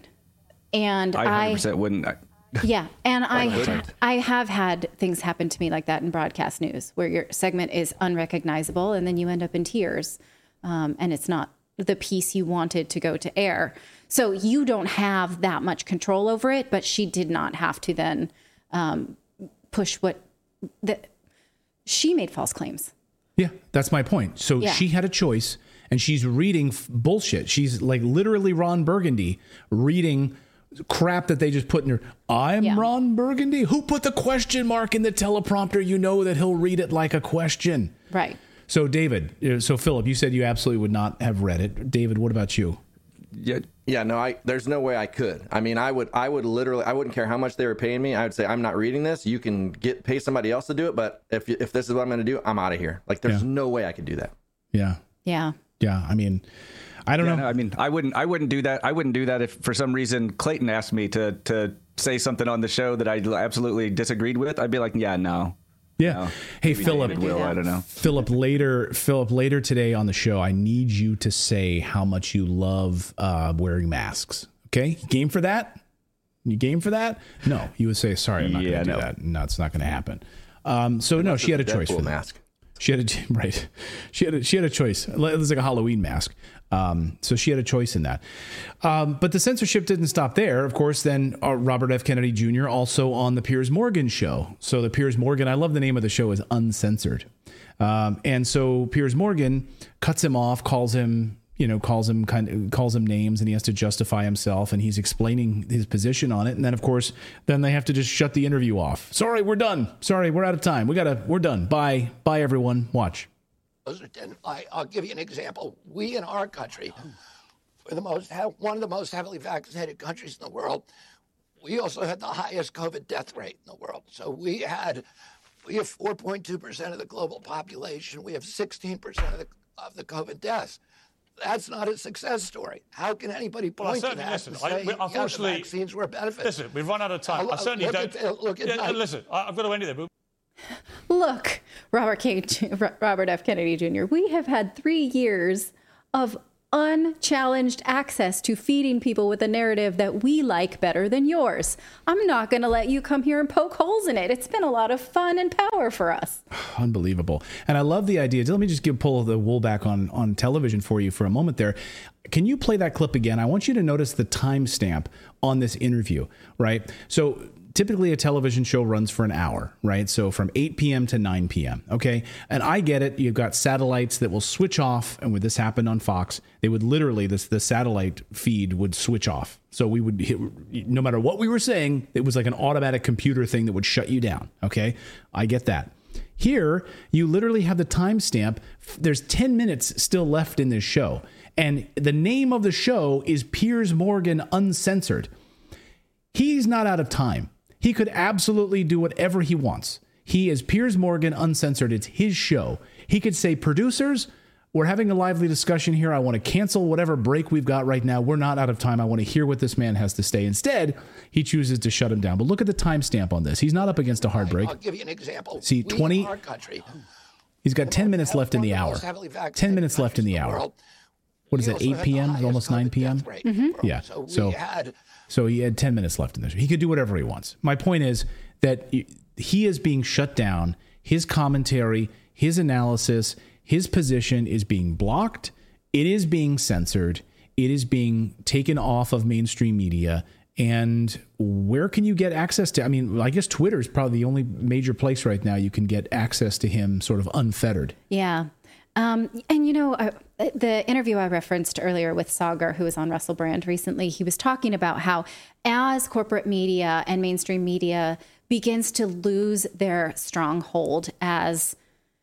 And I one hundred percent I, wouldn't. Yeah, and I wouldn't. I have had things happen to me like that in broadcast news, where your segment is unrecognizable, and then you end up in tears, um, and it's not the piece you wanted to go to air. So you don't have that much control over it, but she did not have to then um, push what the, she made false claims. Yeah, that's my point. So Yeah. she had a choice, and she's reading f- bullshit. She's like literally Ron Burgundy reading crap that they just put in her. I'm Yeah. Ron Burgundy. Who put the question mark in the teleprompter? You know that he'll read it like a question. Right. So David, uh, so Philip, you said you absolutely would not have read it. David, what about you? Yeah, Yeah, no, I there's no way I could. I mean, I would I would literally I wouldn't care how much they were paying me. I would say I'm not reading this. You can get pay somebody else to do it, but if if this is what I'm going to do, I'm out of here. Like there's Yeah. no way I could do that. Yeah. Yeah. Yeah. I mean, I don't Yeah, know. no, I mean, I wouldn't. I wouldn't do that. I wouldn't do that if, for some reason, Clayton asked me to to say something on the show that I absolutely disagreed with. I'd be like, yeah, no. Yeah. No. Hey, Maybe Philip. David will, I don't know. Philip, later, Philip, later today on the show, I need you to say how much you love uh, wearing masks. Okay, game for that? You game for that? No, you would say, sorry, I'm not Yeah, going to do no. that. No, it's not going to happen. Um, so no, she had a choice Deadpool for that. mask. She had a right. She had a, she had a choice. It was like a Halloween mask. Um, so she had a choice in that. Um, but the censorship didn't stop there. Of course, then uh, Robert F. Kennedy Junior also on the Piers Morgan show. So the Piers Morgan, I love the name of the show, is Uncensored. Um, and so Piers Morgan cuts him off, calls him, you know, calls him kind of calls him names, and he has to justify himself, and he's explaining his position on it. And then, of course, then they have to just shut the interview off. Sorry, we're done. Sorry, we're out of time. We gotta, we're done. Bye, bye, everyone. Watch. And I, I'll give you an example. We in our country, we're the most one of the most heavily vaccinated countries in the world. We also had the highest COVID death rate in the world. So we had we have four point two percent of the global population. We have sixteen percent of the of the COVID deaths. That's not a success story. How can anybody point well, I to certainly, that listen, and say, I, we, yeah, unfortunately, the vaccines were a benefit? Listen, we've run out of time. Uh, I certainly look don't. At, uh, look at yeah, my, listen, I, I've got to end it there. But Look, Robert K. Robert F. Kennedy Junior, we have had three years of unchallenged access to feeding people with a narrative that we like better than yours. I'm not going to let you come here and poke holes in it. It's been a lot of fun and power for us. Unbelievable. And I love the idea. Let me just give pull the wool back on, on television for you for a moment there. Can you play that clip again? I want you to notice the timestamp on this interview, right? So typically a television show runs for an hour, right? So from eight p.m. to nine p.m. Okay. And I get it. You've got satellites that will switch off. And when this happened on Fox, they would literally, this, the satellite feed would switch off. So we would hit, no matter what we were saying, it was like an automatic computer thing that would shut you down. Okay. I get that. Here, you literally have the timestamp. There's ten minutes still left in this show. And the name of the show is Piers Morgan Uncensored. He's not out of time. He could absolutely do whatever he wants. He is Piers Morgan Uncensored. It's his show. He could say, producers, we're having a lively discussion here. I want to cancel whatever break we've got right now. We're not out of time. I want to hear what this man has to say. Instead, he chooses to shut him down. But look at the timestamp on this. He's not up against a hard break. I'll give you an example. See, we twenty in our country, He's got ten minutes left in the hour. ten minutes left in the hour. What is it, eight p.m.? Almost nine p.m.? Mm-hmm. Yeah. So we So, had so he had ten minutes left in this. He could do whatever he wants. My point is that he is being shut down. His commentary, his analysis, his position is being blocked. It is being censored. It is being taken off of mainstream media. And where can you get access to? I mean, I guess Twitter is probably the only major place right now you can get access to him sort of unfettered. Yeah. Um, and, you know, uh, the interview I referenced earlier with Sagar, who was on Russell Brand recently, he was talking about how as corporate media and mainstream media begins to lose their stronghold as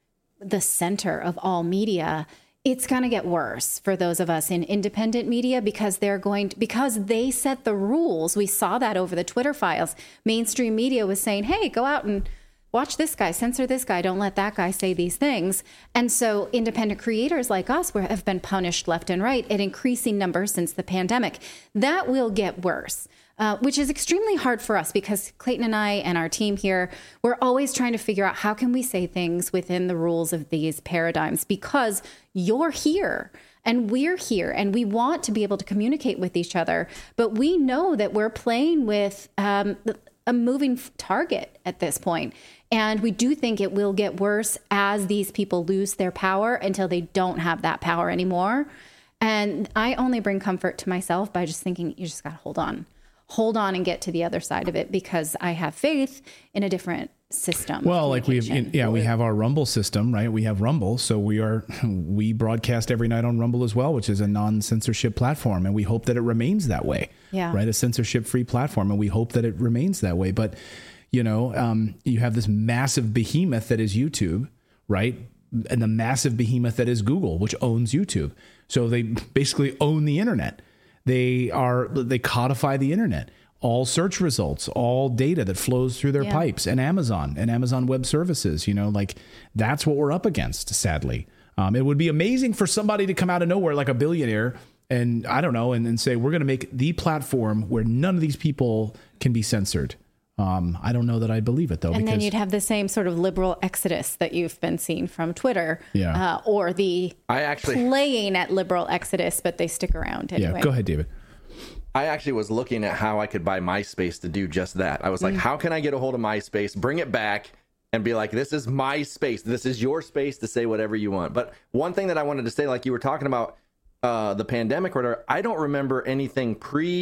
the center of all media, it's going to get worse for those of us in independent media because they're going to, because they set the rules. We saw that over the Twitter files. Mainstream media was saying, hey, go out and watch this guy, censor this guy, don't let that guy say these things. And so independent creators like us were, have been punished left and right at increasing numbers since the pandemic. That will get worse, uh, which is extremely hard for us because Clayton and I and our team here, we're always trying to figure out how can we say things within the rules of these paradigms because you're here. And we're here and we want to be able to communicate with each other. But we know that we're playing with um, a moving target at this point. And we do think it will get worse as these people lose their power until they don't have that power anymore. And I only bring comfort to myself by just thinking, you just got to hold on. Hold on and get to the other side of it because I have faith in a different system. Well, like we have, yeah, we have our Rumble system, right? We have Rumble. So we are, we broadcast every night on Rumble as well, which is a non-censorship platform. And we hope that it remains that way, yeah. right? A censorship-free platform. And we hope that it remains that way. But, you know, um, you have this massive behemoth that is YouTube, right? And the massive behemoth that is Google, which owns YouTube. So they basically own the internet. They are, they codify the internet. All search results, all data that flows through their yeah. pipes, and Amazon and Amazon Web Services, you know, like that's what we're up against, sadly. Um, it would be amazing for somebody to come out of nowhere, like a billionaire, and I don't know, and, and say, we're going to make the platform where none of these people can be censored. Um, I don't know that I believe it, though. And because, then you'd have the same sort of liberal exodus that you've been seeing from Twitter, yeah. uh, or the I actually, playing at liberal exodus, but they stick around anyway. Yeah, go ahead, David. I actually was looking at how I could buy MySpace to do just that. I was like, mm. how can I get a hold of MySpace, bring it back, and be like, this is my space. This is your space to say whatever you want. But one thing that I wanted to say, like you were talking about uh, the pandemic or whatever, I don't remember anything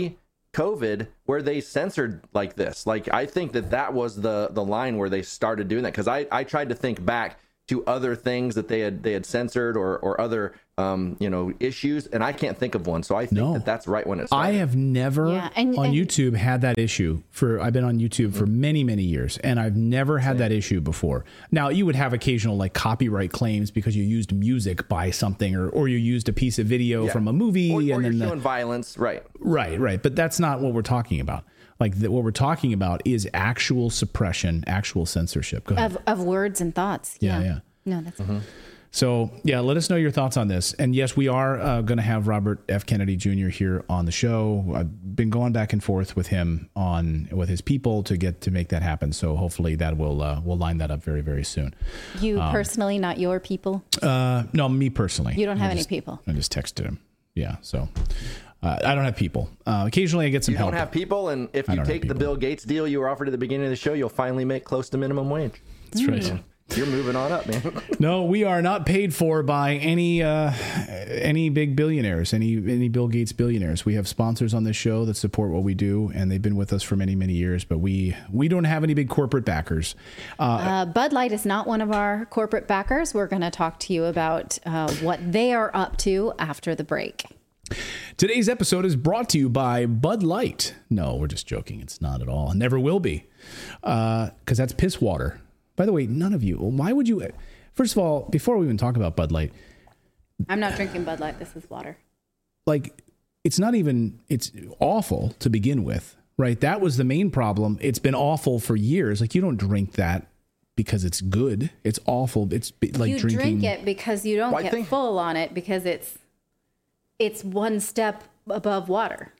pre-COVID where they censored like this. Like, I think that that was the the line where they started doing that. Because I, I tried to think back to other things that they had they had censored or or other um you know issues, and I can't think of one. So I think no. that that's right when it started. I have never yeah, and, on and, YouTube had that issue for I've been on YouTube for many many years, and I've never had that issue before. Now you would have occasional like copyright claims because you used music by something, or or you used a piece of video yeah. from a movie, or, and or then you're the, showing violence, right? Right, right. But that's not what we're talking about. Like the, what we're talking about is actual suppression, actual censorship. Go ahead. Of of words and thoughts. Yeah, yeah. yeah. No, that's. Mm-hmm. So, yeah, let us know your thoughts on this. And yes, we are uh, going to have Robert F. Kennedy Junior here on the show. I've been going back and forth with him on with his people to get to make that happen. So hopefully that will uh, we'll line that up very, very soon. You um, personally, not your people? Uh, no, me personally. You don't have I any just, people. I just texted him. Yeah, so uh, I don't have people. Uh, occasionally I get some you help. You don't have people, and if I you take the people. Bill Gates deal you were offered at the beginning of the show, you'll finally make close to minimum wage. That's right. Mm. You're moving on up, man. No, we are not paid for by any uh, any big billionaires, any any Bill Gates billionaires. We have sponsors on this show that support what we do, and they've been with us for many, many years. But we we don't have any big corporate backers. Uh, uh, Bud Light is not one of our corporate backers. We're going to talk to you about uh, what they are up to after the break. Today's episode is brought to you by Bud Light. No, we're just joking. It's not at all. Never will be, because uh, that's piss water. By the way, none of you, why would you, first of all, before we even talk about Bud Light. I'm not drinking Bud Light. This is water. Like, it's not even, it's awful to begin with, right? That was the main problem. It's been awful for years. Like, you don't drink that because it's good. It's awful. It's like you drinking. You drink it because you don't well, get think... full on it because it's, it's one step above water.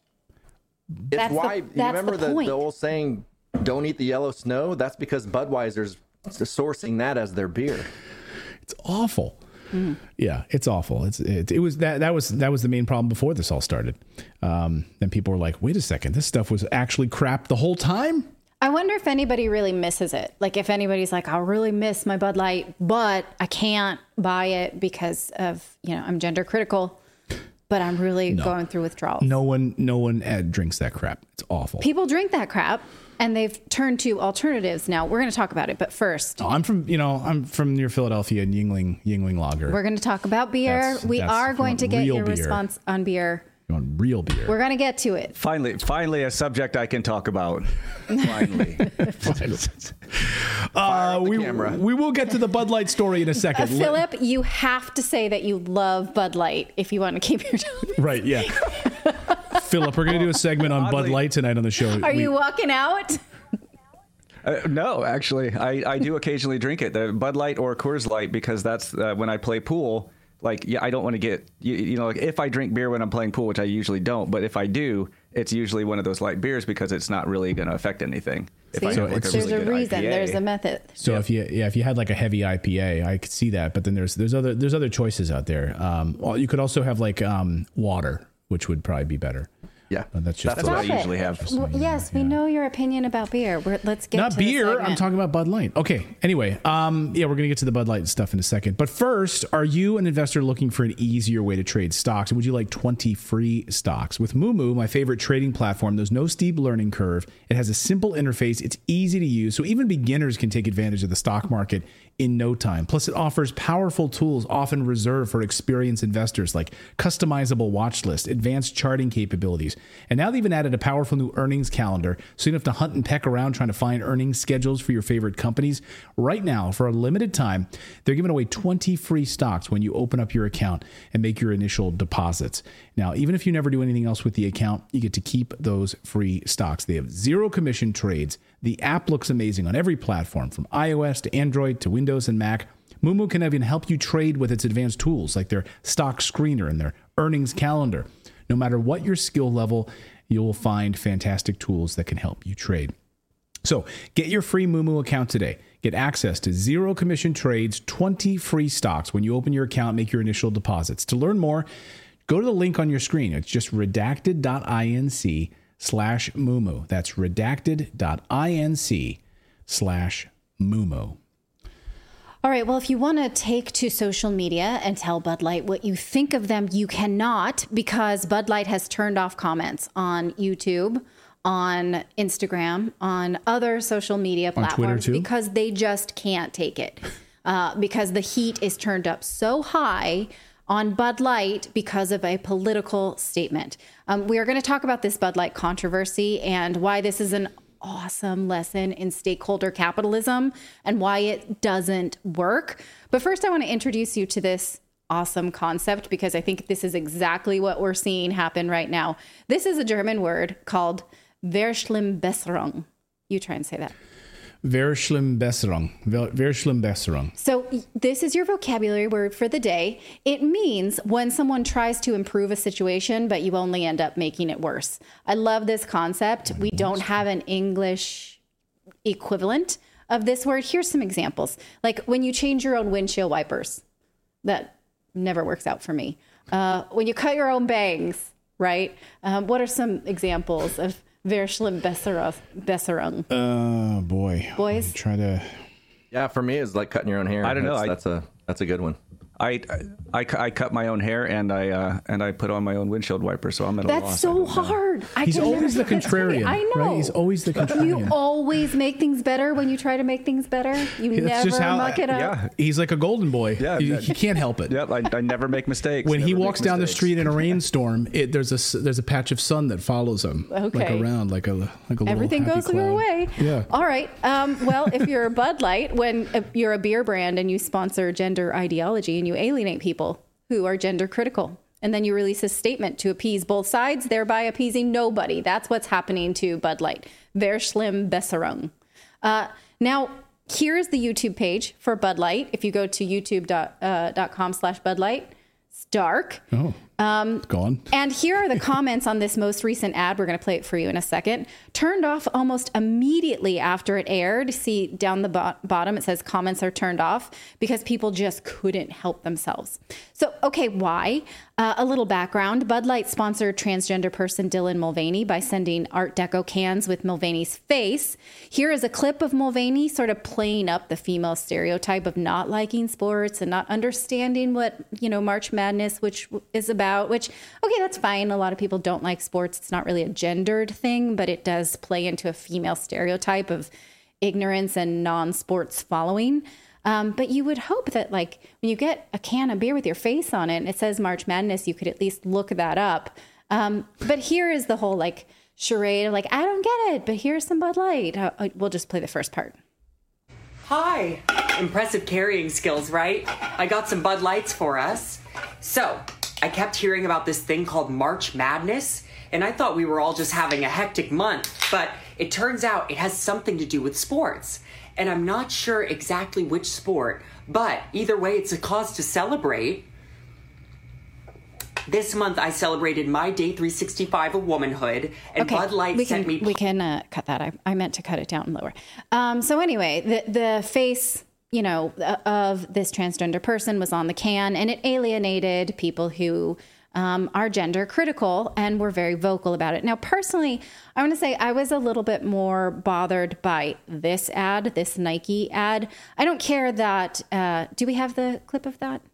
It's that's why, the, you that's remember the, the, point. the old saying, don't eat the yellow snow? That's because Budweiser's sourcing that as their beer. It's awful. Mm. Yeah, it's awful. It's it, it was that that was that was the main problem before this all started. Um, then people were like, "Wait a second, this stuff was actually crap the whole time." I wonder if anybody really misses it. Like if anybody's like, "I really miss my Bud Light, but I can't buy it because of you know I'm gender critical." But I'm really no. going through withdrawals. No one, no one uh, drinks that crap. It's awful. People drink that crap. And they've turned to alternatives now. We're going to talk about it, but first. Oh, I'm from, you know, I'm from near Philadelphia and Yingling, Yingling Lager. We're going to talk about beer. That's, we that's, are going to get your beer. response on beer. You want real beer. We're going to get to it. Finally, finally, a subject I can talk about. Finally. uh, we, we will get to the Bud Light story in a second. Uh, Philip, you have to say that you love Bud Light if you want to keep your tone. Right, yeah. Philip, we're going to do a segment on Bud Light tonight on the show. Are we, you walking out? Uh, no, actually, I, I do occasionally drink it, the Bud Light or Coors Light, because that's uh, when I play pool. Like, yeah, I don't want to get, you, you know, like if I drink beer when I'm playing pool, which I usually don't, but if I do, it's usually one of those light beers because it's not really going to affect anything. If See, I so have like a there's really a good reason. I P A. There's a method. So yeah. if you yeah if you had like a heavy I P A, I could see that. But then there's there's other there's other choices out there. Um, well, you could also have like um, water, which would probably be better. Yeah, but that's just that's what I usually have. Well, yes, we know your opinion about beer. We're, let's get not to beer. The I'm segment. talking about Bud Light. Okay. Anyway, um, yeah, we're gonna get to the Bud Light stuff in a second. But first, are you an investor looking for an easier way to trade stocks? And would you like twenty free stocks with Moomoo, my favorite trading platform? There's no steep learning curve. It has a simple interface. It's easy to use, so even beginners can take advantage of the stock market in no time. Plus, it offers powerful tools often reserved for experienced investors, like customizable watch list, advanced charting capabilities, and now they even added a powerful new earnings calendar, so you don't have to hunt and peck around trying to find earnings schedules for your favorite companies. Right now, for a limited time, they're giving away twenty free stocks when you open up your account and make your initial deposits. Now, even if you never do anything else with the account, you get to keep those free stocks. They have zero commission trades. The app looks amazing on every platform, from iOS to Android to Windows and Mac. Moomoo can even help you trade with its advanced tools like their stock screener and their earnings calendar. No matter what your skill level, you'll find fantastic tools that can help you trade. So get your free Moomoo account today. Get access to zero commission trades, twenty free stocks when you open your account, make your initial deposits. To learn more, go to the link on your screen. It's just redacted.inc slash Moomoo. That's redacted.inc slash Moomoo. All right. Well, if you want to take to social media and tell Bud Light what you think of them, you cannot, because Bud Light has turned off comments on YouTube, on Instagram, on other social media platforms, on Twitter too? Because they just can't take it. Uh, because the heat is turned up so high on Bud Light because of a political statement. Um, we are going to talk about this Bud Light controversy and why this is an awesome lesson in stakeholder capitalism and why it doesn't work. But first, I want to introduce you to this awesome concept because I think this is exactly what we're seeing happen right now. This is a German word called Verschlimmbesserung. You try and say that. Verschlimmbesserung. Verschlimmbesserung. So this is your vocabulary word for the day. It means when someone tries to improve a situation, but you only end up making it worse. I love this concept. We don't have an English equivalent of this word. Here's some examples. Like when you change your own windshield wipers. That never works out for me. Uh, when you cut your own bangs, right? Um, what are some examples of Verschlimmbesserung? Oh, boy. Boys? Try to... Yeah, for me, it's like cutting your own hair. I don't know. That's, I, that's a that's a good one. I, I, I cut my own hair and I uh, and I put on my own windshield wiper, so I'm at a That's loss. so hard. I He's can always the never get it straight. contrarian. I know. Right? He's always the contrarian. You always make things better when you try to make things better. You That's never just how- muck it up. Yeah. He's like a golden boy. Yeah, he, that- he can't help it. Yep, I, I never make mistakes. When he never make walks down the mistakes. street in a rainstorm, it, there's a s- there's a patch of sun that follows him, like Okay. around, like a like a little Everything happy goes your cloud. way. Yeah. All right. Um, well, if you're a Bud Light, when uh, you're a beer brand and you sponsor gender ideology and you alienate people who are gender critical, and then you release a statement to appease both sides, thereby appeasing nobody. That's what's happening to Bud Light. Verschlimmbesserung. Uh, now, here's the YouTube page for Bud Light. If you go to youtube dot com slash Bud Light, it's dark. Oh, um, it's gone. And here are the comments on this most recent ad. We're going to play it for you in a second. Turned off almost immediately after it aired. See down the bo- bottom, it says comments are turned off because people just couldn't help themselves. So, okay, why? Uh, a little background. Bud Light sponsored transgender person Dylan Mulvaney by sending Art Deco cans with Mulvaney's face. Here is a clip of Mulvaney sort of playing up the female stereotype of not liking sports and not understanding what, you know, March Madness, which is about. about, which, okay, that's fine. A lot of people don't like sports. It's not really a gendered thing, but it does play into a female stereotype of ignorance and non-sports following. Um, but you would hope that, like, when you get a can of beer with your face on it and it says March Madness, you could at least look that up. Um, but here is the whole, like, charade of, like, I don't get it, but here's some Bud Light. Uh, we'll just play the first part. Hi. Impressive carrying skills, right? I got some Bud Lights for us. So, I kept hearing about this thing called March Madness, and I thought we were all just having a hectic month, but it turns out it has something to do with sports. And I'm not sure exactly which sport, but either way, it's a cause to celebrate. This month, I celebrated my day three sixty-five of womanhood, and okay, Bud Light we sent can, me... We can uh, cut that. I, I meant to cut it down lower. Um, so anyway, the, the face, you know, of this transgender person was on the can, and it alienated people who um, are gender critical and were very vocal about it. Now, personally, I want to say I was a little bit more bothered by this ad, this Nike ad. I don't care that... Uh, do we have the clip of that?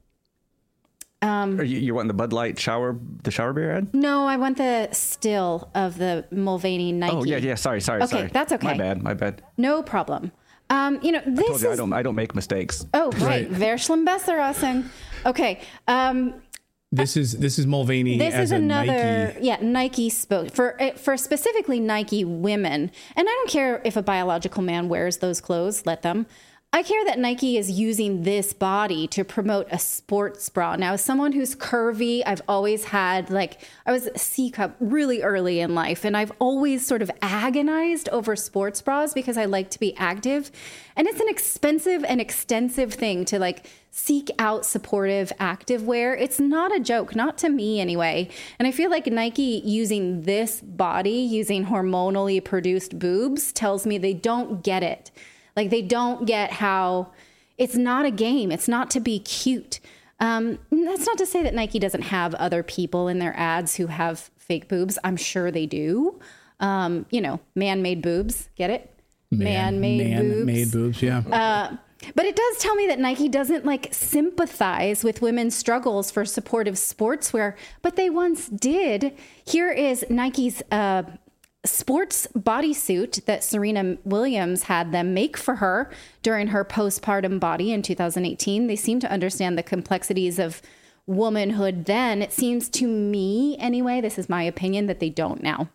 Um, Are you, you want the Bud Light shower, the shower beer ad? No, I want the still of the Mulvaney Nike. Oh yeah, yeah. Sorry, sorry, okay, sorry. That's okay. My bad, my bad. No problem. Um, you know, this I told you is... I don't, I don't make mistakes. Oh, right. Wer schlimm besser aussehen. Okay. Um, This is this is Mulvaney this as is a another, Nike. yeah, Nike spoke for for specifically Nike women, and I don't care if a biological man wears those clothes. Let them. I care that Nike is using this body to promote a sports bra. Now, as someone who's curvy, I've always had, like, I was a C cup really early in life, and I've always sort of agonized over sports bras because I like to be active. And it's an expensive and extensive thing to, like, seek out supportive active wear. It's not a joke, not to me anyway. And I feel like Nike using this body, using hormonally produced boobs, tells me they don't get it. Like, they don't get how it's not a game. It's not to be cute. Um, that's not to say that Nike doesn't have other people in their ads who have fake boobs. I'm sure they do. Um, you know, man-made boobs. Get it? Man, Man-made man boobs. made boobs, yeah. Uh, but it does tell me that Nike doesn't, like, sympathize with women's struggles for supportive sportswear, but they once did. Here is Nike's... Uh, sports bodysuit that Serena Williams had them make for her during her postpartum body in two thousand eighteen. They seem to understand the complexities of womanhood then. It seems to me, anyway, this is my opinion, that they don't now.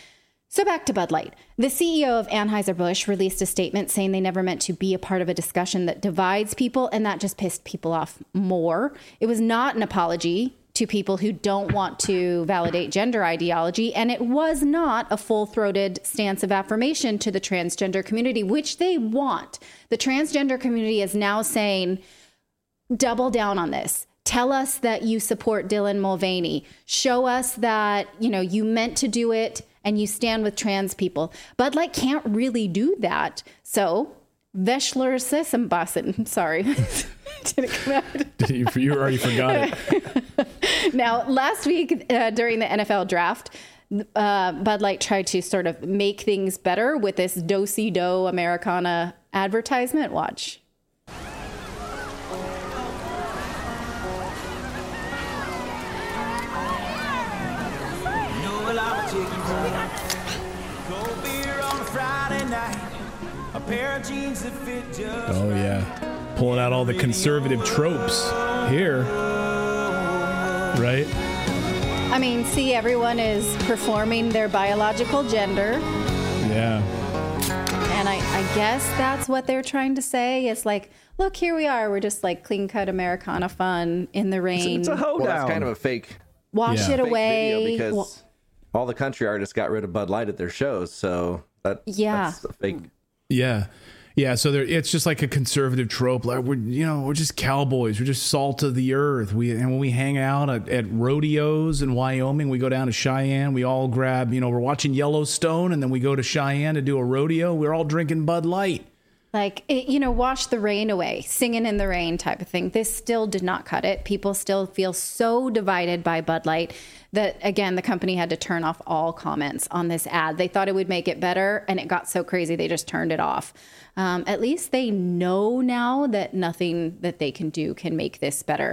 So back to Bud Light. The C E O of Anheuser-Busch released a statement saying they never meant to be a part of a discussion that divides people, and that just pissed people off more. It was not an apology to people who don't want to validate gender ideology, and it was not a full-throated stance of affirmation to the transgender community, which they want. The transgender community is now saying, double down on this. Tell us that you support Dylan Mulvaney. Show us that, you know, you meant to do it and you stand with trans people. Bud Light can't really do that. So, Veschler Sessenbassen. Sorry. Didn't come out. you, you already forgot it. Now, last week uh, during the N F L draft, uh, Bud Light tried to sort of make things better with this Do-si-do Americana advertisement. Watch. Oh, yeah. Pulling out all the conservative tropes here. Right? I mean, see, everyone is performing their biological gender. Yeah. And I, I guess that's what they're trying to say. It's like, look, here we are. We're just like clean-cut Americana fun in the rain. It's a hoedown. Well, that's kind of a fake. Wash yeah. it away. Because well, all the country artists got rid of Bud Light at their shows, so that, yeah. that's a fake. Yeah. Yeah, so there, it's just like a conservative trope. Like we're, you know, we're just cowboys. We're just salt of the earth. We and when we hang out at, at rodeos in Wyoming, we go down to Cheyenne. We all grab, you know, we're watching Yellowstone, and then we go to Cheyenne to do a rodeo. We're all drinking Bud Light. Like, it, you know, wash the rain away, singing in the rain type of thing. This still did not cut it. People still feel so divided by Bud Light that, again, the company had to turn off all comments on this ad. They thought it would make it better, and it got so crazy they just turned it off. Um, at least they know now that nothing that they can do can make this better.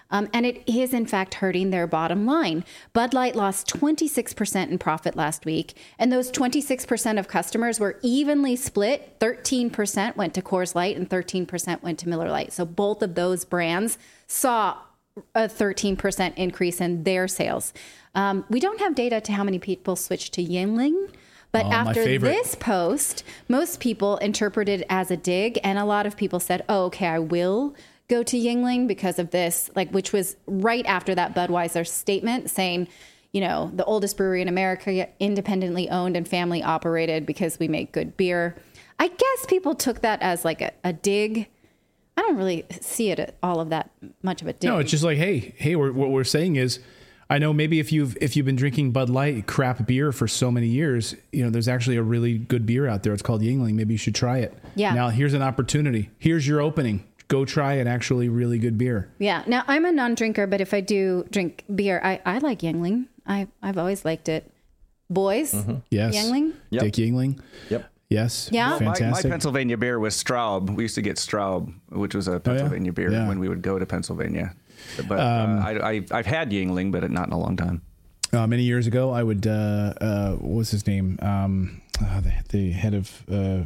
Um, and it is, in fact, hurting their bottom line. Bud Light lost twenty-six percent in profit last week. And those twenty-six percent of customers were evenly split. thirteen percent went to Coors Light and thirteen percent went to Miller Lite. So both of those brands saw a thirteen percent increase in their sales. Um, we don't have data to how many people switched to Yuengling. But oh, after this post, most people interpreted it as a dig. And a lot of people said, oh, okay, I will go to Yuengling because of this, like, which was right after that Budweiser statement saying, you know, the oldest brewery in America, independently owned and family operated because we make good beer. I guess people took that as like a, a dig. I don't really see it all of that much of a dig. No, it's just like, hey, hey, we're, what we're saying is, I know maybe if you've if you've been drinking Bud Light crap beer for so many years, you know, there's actually a really good beer out there. It's called Yuengling. Maybe you should try it. Yeah. Now here's an opportunity. Here's your opening. Go try an actually really good beer. Yeah. Now I'm a non-drinker, but if I do drink beer, I, I like Yuengling. I I've always liked it. Boys, Mm-hmm. Yes. Yuengling. Yep. Dick Yuengling. Yep. Yes. Yeah. Well, my, my Fantastic. Pennsylvania beer was Straub. We used to get Straub, which was a Pennsylvania beer Yeah. when we would go to Pennsylvania. But Um, uh, I, I, I've had Yuengling, but not in a long time. Uh, many years ago, I would, uh, uh, what was his name? Um, uh, the, the head of uh,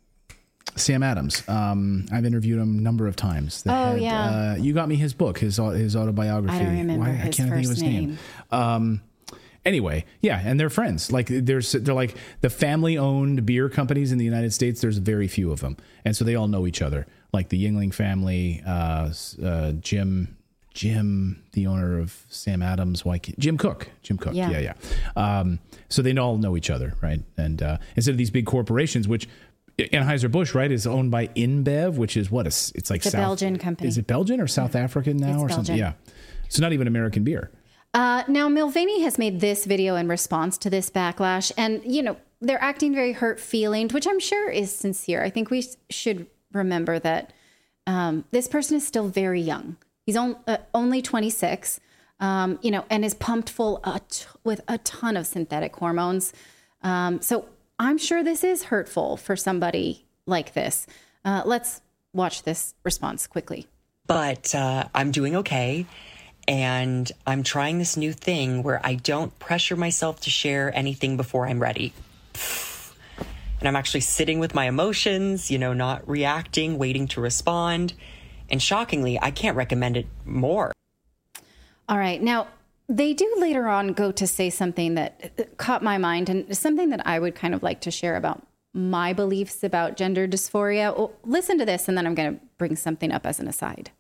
Sam Adams. Um, I've interviewed him a number of times. The Oh, head, yeah. Uh, you got me his book, his his autobiography. I don't remember Why, I his can't think of first his name. name. Um, anyway, yeah, and they're friends. Like there's, they're like the family-owned beer companies in the United States. There's very few of them, and so they all know each other. Like the Yuengling family, uh, uh, Jim. Jim, the owner of Sam Adams, why can't, Jim Cook, Jim Cook. Yeah. Yeah. Yeah. Um, so they all know each other. Right. And, uh, instead of these big corporations, which Anheuser-Busch, right, is owned by InBev, which is what it's, it's like It's a South, Belgian company. Is it Belgian or South African now It's or something? Belgian. Yeah. So not even American beer. Uh, now, Mulvaney has made this video in response to this backlash. And, you know, they're acting very hurt feelinged, which I'm sure is sincere. I think we should remember that um, this person is still very young. He's on, uh, only twenty-six, um, you know, and is pumped full a t- with a ton of synthetic hormones. Um, so I'm sure this is hurtful for somebody like this. Uh, let's watch this response quickly. But uh, I'm doing okay. And I'm trying this new thing where I don't pressure myself to share anything before I'm ready. And I'm actually sitting with my emotions, you know, not reacting, waiting to respond. And shockingly, I can't recommend it more. All right. Now, they do later on go to say something that caught my mind and something that I would kind of like to share about my beliefs about gender dysphoria. Well, listen to this, and then I'm going to bring something up as an aside.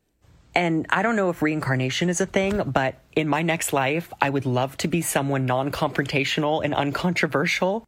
And I don't know if reincarnation is a thing, but in my next life, I would love to be someone non-confrontational and uncontroversial.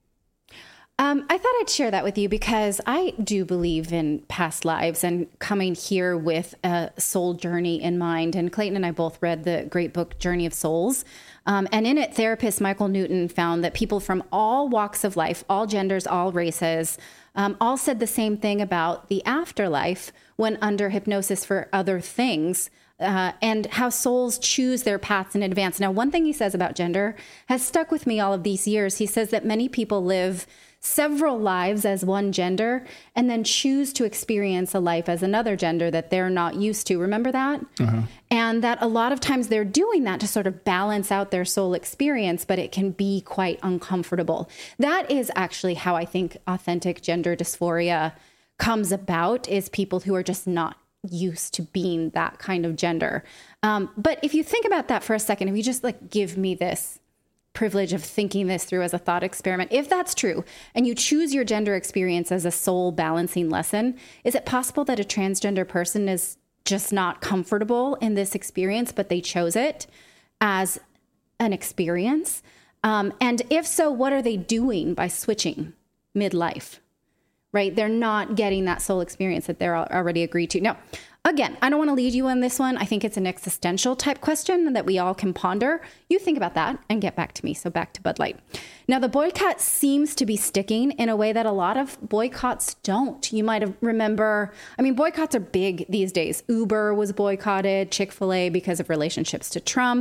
Um, I thought I'd share that with you because I do believe in past lives and coming here with a soul journey in mind. And Clayton and I both read the great book, Journey of Souls. Um, and in it, therapist Michael Newton found that people from all walks of life, all genders, all races, um, all said the same thing about the afterlife when under hypnosis for other things. Uh, and how souls choose their paths in advance. Now, one thing he says about gender has stuck with me all of these years. He says that many people live several lives as one gender and then choose to experience a life as another gender that they're not used to. Remember that? Uh-huh. And that a lot of times they're doing that to sort of balance out their soul experience, but it can be quite uncomfortable. That is actually how I think authentic gender dysphoria comes about, is people who are just not used to being that kind of gender. Um, but if you think about that for a second, if you just like give me this privilege of thinking this through as a thought experiment, if that's true, and you choose your gender experience as a soul balancing lesson, is it possible that a transgender person is just not comfortable in this experience, but they chose it as an experience? Um, and if so, what are they doing by switching midlife? Right? They're not getting that soul experience that they're already agreed to. Now, again, I don't want to lead you on this one. I think it's an existential type question that we all can ponder. You think about that and get back to me. So back to Bud Light. Now, the boycott seems to be sticking in a way that a lot of boycotts don't. You might have remember, I mean, boycotts are big these days. Uber was boycotted, Chick-fil-A because of relationships to Trump.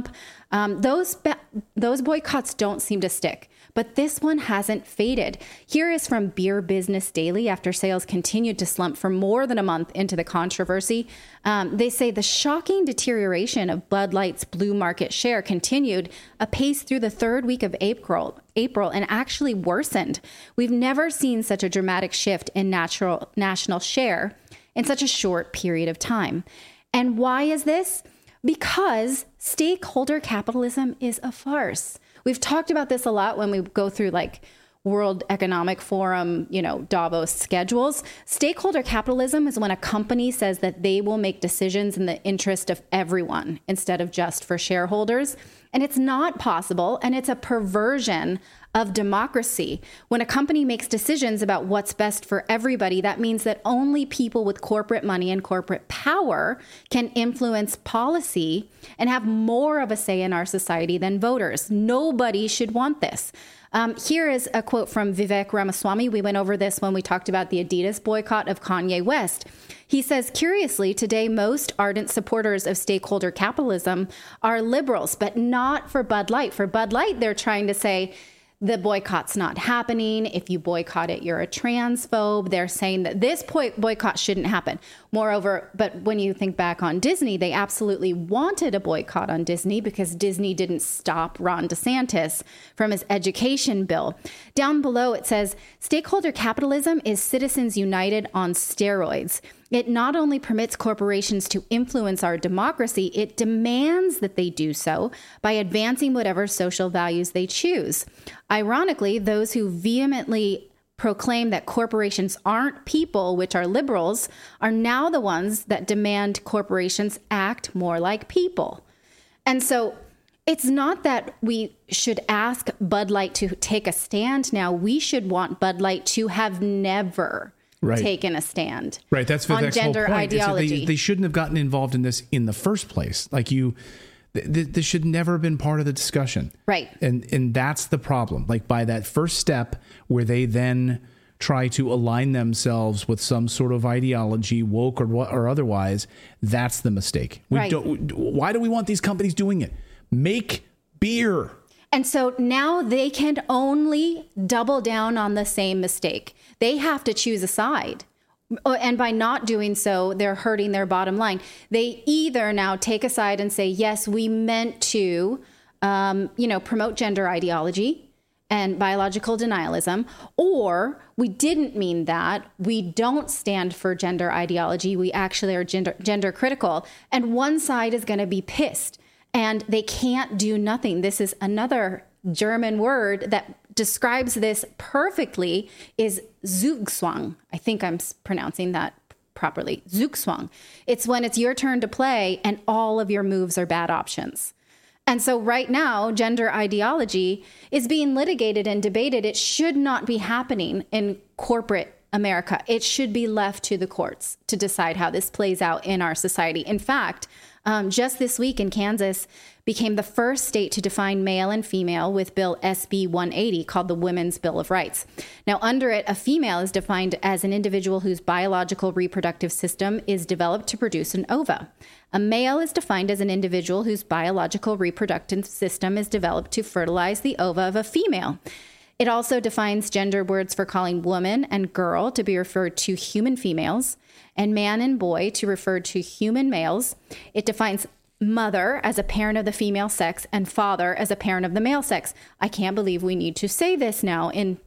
Um, those ba- those boycotts don't seem to stick. But this one hasn't faded. Here is from Beer Business Daily after sales continued to slump for more than a month into the controversy. Um, they say the shocking deterioration of Bud Light's blue market share continued apace through the third week of April, April and actually worsened. We've never seen such a dramatic shift in natural national share in such a short period of time. And why is this? Because stakeholder capitalism is a farce. We've talked about this a lot when we go through like World Economic Forum, you know, Davos schedules. Stakeholder capitalism is when a company says that they will make decisions in the interest of everyone instead of just for shareholders. And it's not possible, and it's a perversion of democracy. When a company makes decisions about what's best for everybody, that means that only people with corporate money and corporate power can influence policy and have more of a say in our society than voters. Nobody should want this. Um, here is a quote from Vivek Ramaswamy. We went over this when we talked about the Adidas boycott of Kanye West. He says, curiously, today, most ardent supporters of stakeholder capitalism are liberals, but not for Bud Light. For Bud Light, they're trying to say, the boycott's not happening. If you boycott it, you're a transphobe. They're saying that this boy- boycott shouldn't happen. Moreover, but when you think back on Disney, they absolutely wanted a boycott on Disney because Disney didn't stop Ron DeSantis from his education bill. Down below, it says, stakeholder capitalism is Citizens United on steroids. It not only permits corporations to influence our democracy, it demands that they do so by advancing whatever social values they choose. Ironically, those who vehemently proclaim that corporations aren't people, which are liberals, are now the ones that demand corporations act more like people. And so it's not that we should ask Bud Light to take a stand now. We should want Bud Light to have never Right. taken a stand right. That's on Vivek's gender whole point. ideology. They, they shouldn't have gotten involved in this in the first place. Like you, th- th- this should never have been part of the discussion. Right. And and that's the problem. Like by that first step where they then try to align themselves with some sort of ideology, woke or or otherwise, that's the mistake. We Right. don't, why do we want these companies doing it? Make beer. And so now they can only double down on the same mistake. They have to choose a side. And by not doing so, they're hurting their bottom line. They either now take a side and say, yes, we meant to, um, you know, promote gender ideology and biological denialism, or we didn't mean that. We don't stand for gender ideology. We actually are gender, gender critical. And one side is going to be pissed. And they can't do nothing. This is another German word that describes this perfectly, is Zugzwang. I think I'm pronouncing that properly. Zugzwang. It's when it's your turn to play and all of your moves are bad options. And so right now, gender ideology is being litigated and debated. It should not be happening in corporate America. It should be left to the courts to decide how this plays out in our society. In fact, Um, just this week in Kansas became the first state to define male and female with Bill S B one eighty, called the Women's Bill of Rights. Now, under it, a female is defined as an individual whose biological reproductive system is developed to produce an ova. A male is defined as an individual whose biological reproductive system is developed to fertilize the ova of a female. It also defines gender words for calling woman and girl to be referred to human females, and man and boy to refer to human males. It defines mother as a parent of the female sex and father as a parent of the male sex. I can't believe we need to say this now in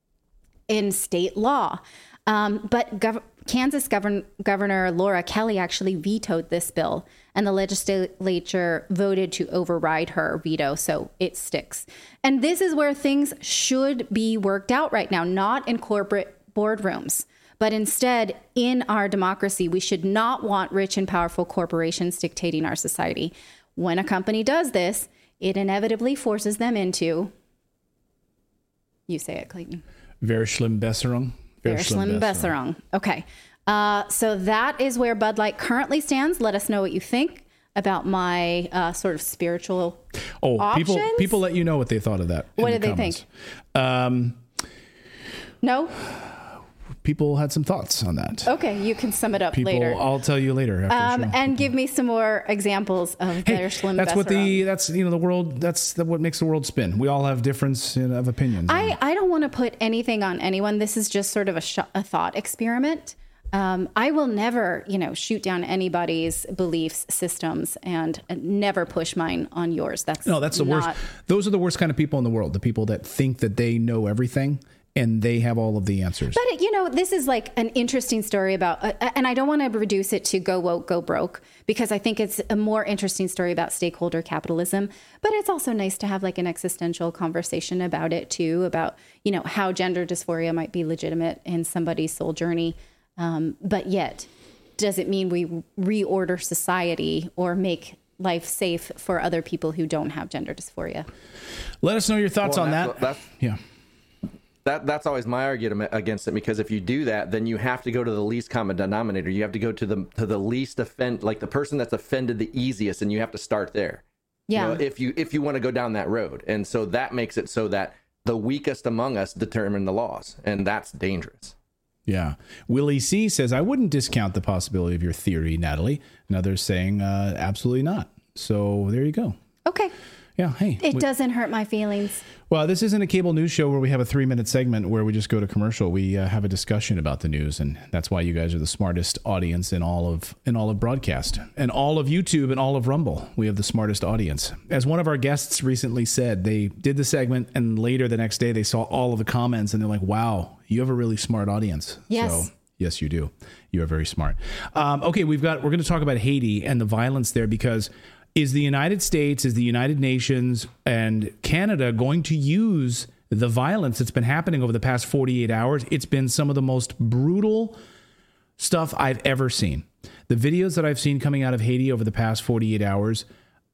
in state law. Um, but gov- Kansas govern- Governor Laura Kelly actually vetoed this bill, and the legislature voted to override her veto, so it sticks. And this is where things should be worked out right now, not in corporate boardrooms, but instead in our democracy. We should not want rich and powerful corporations dictating our society. When a company does this, it inevitably forces them into, you say it, Clayton. Very schlimm Besserung. Very schlimm Besserung. Okay. Uh, so that is where Bud Light currently stands. Let us know what you think about my uh, sort of spiritual Oh, options. people people let you know what they thought of that. What in did the they comments. think? Um, no? people had some thoughts on that. Okay, you can sum it up People, later. I'll tell you later. After Um, the show. and give me some more examples of Hey, their Slim that's what the Besseron. that's you know the world that's the, what makes the world spin. We all have difference in, of opinions. I, I don't want to put anything on anyone. This is just sort of a, sh- a thought experiment. Um, I will never, you know, shoot down anybody's beliefs systems and never push mine on yours. That's no, that's the not, worst. Those are the worst kind of people in the world. The people that think that they know everything and they have all of the answers. But, you know, this is like an interesting story about, uh, and I don't want to reduce it to go woke, go broke, because I think it's a more interesting story about stakeholder capitalism. But it's also nice to have like an existential conversation about it, too, about, you know, how gender dysphoria might be legitimate in somebody's soul journey. Um, but yet, does it mean we reorder society or make life safe for other people who don't have gender dysphoria? Let us know your thoughts Well, on that's that. what- that's, yeah. That that's always my argument against it, because if you do that, then you have to go to the least common denominator. You have to go to the to the least offend, like the person that's offended the easiest, and you have to start there. Yeah. You know, if you if you want to go down that road, and so that makes it so that the weakest among us determine the laws, and that's dangerous. Yeah. Willie C says, I wouldn't discount the possibility of your theory, Natalie. And others saying, uh, absolutely not. So there you go. Okay. Yeah. Hey. It we- doesn't hurt my feelings. Well, this isn't a cable news show where we have a three minute segment where we just go to commercial. We uh, have a discussion about the news, and that's why you guys are the smartest audience in all of in all of broadcast and all of YouTube and all of Rumble. We have the smartest audience. As one of our guests recently said, they did the segment, and later the next day they saw all of the comments, and they're like, "Wow, you have a really smart audience." Yes. So, yes, you do. You are very smart. Um, okay, we've got we're going to talk about Haiti and the violence there, because is the United States, is the United Nations, and Canada going to use the violence that's been happening over the past forty-eight hours? It's been some of the most brutal stuff I've ever seen. The videos that I've seen coming out of Haiti over the past forty-eight hours,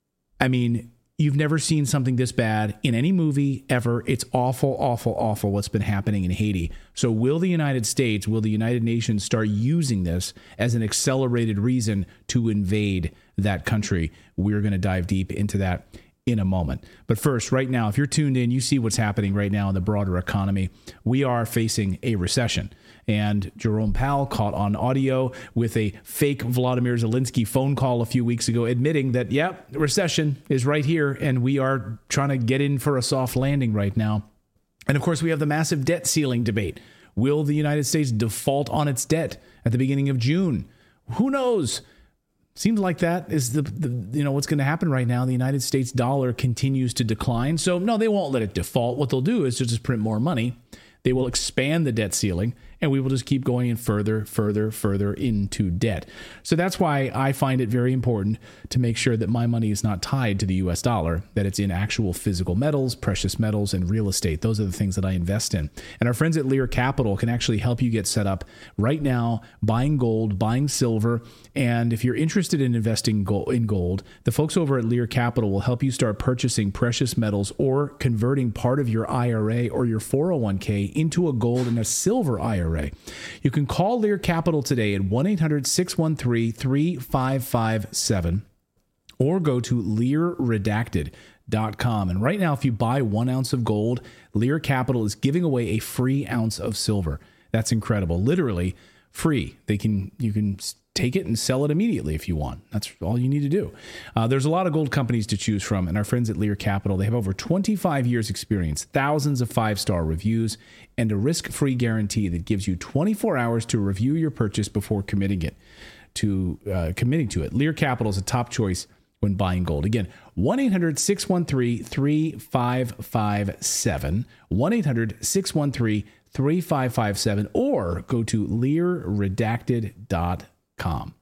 I mean, you've never seen something this bad in any movie ever. It's awful, awful, awful what's been happening in Haiti. So will the United States, will the United Nations start using this as an accelerated reason to invade that country? We're going to dive deep into that in a moment. But first, right now, if you're tuned in, you see what's happening right now in the broader economy. We are facing a recession. And Jerome Powell caught on audio with a fake Vladimir Zelensky phone call a few weeks ago, admitting that, yep, yeah, recession is right here, and we are trying to get in for a soft landing right now. And of course, we have the massive debt ceiling debate. Will the United States default on its debt at the beginning of June? Who knows? Seems like that is the, the you know what's going to happen right now. The United States dollar continues to decline. So no, they won't let it default. What they'll do is just print more money. They will expand the debt ceiling, and we will just keep going in further, further, further into debt. So that's why I find it very important to make sure that my money is not tied to the U S dollar, that it's in actual physical metals, precious metals, and real estate. Those are the things that I invest in. And our friends at Lear Capital can actually help you get set up right now, buying gold, buying silver. And if you're interested in investing in gold, the folks over at Lear Capital will help you start purchasing precious metals or converting part of your I R A or your four oh one k into a gold and a silver I R A. You can call Lear Capital today at one eight hundred six one three three five five seven or go to lear redacted dot com. And right now, if you buy one ounce of gold, Lear Capital is giving away a free ounce of silver. That's incredible. Literally free. They can you can take it and sell it immediately if you want. That's all you need to do. Uh, there's a lot of gold companies to choose from, and our friends at Lear Capital, they have over twenty-five years experience, thousands of five-star reviews, and a risk-free guarantee that gives you twenty-four hours to review your purchase before committing it to uh, committing to it. Lear Capital is a top choice when buying gold. Again, one eight hundred six one three three five five seven, one eight hundred six one three three five five seven, or go to lear redacted dot com.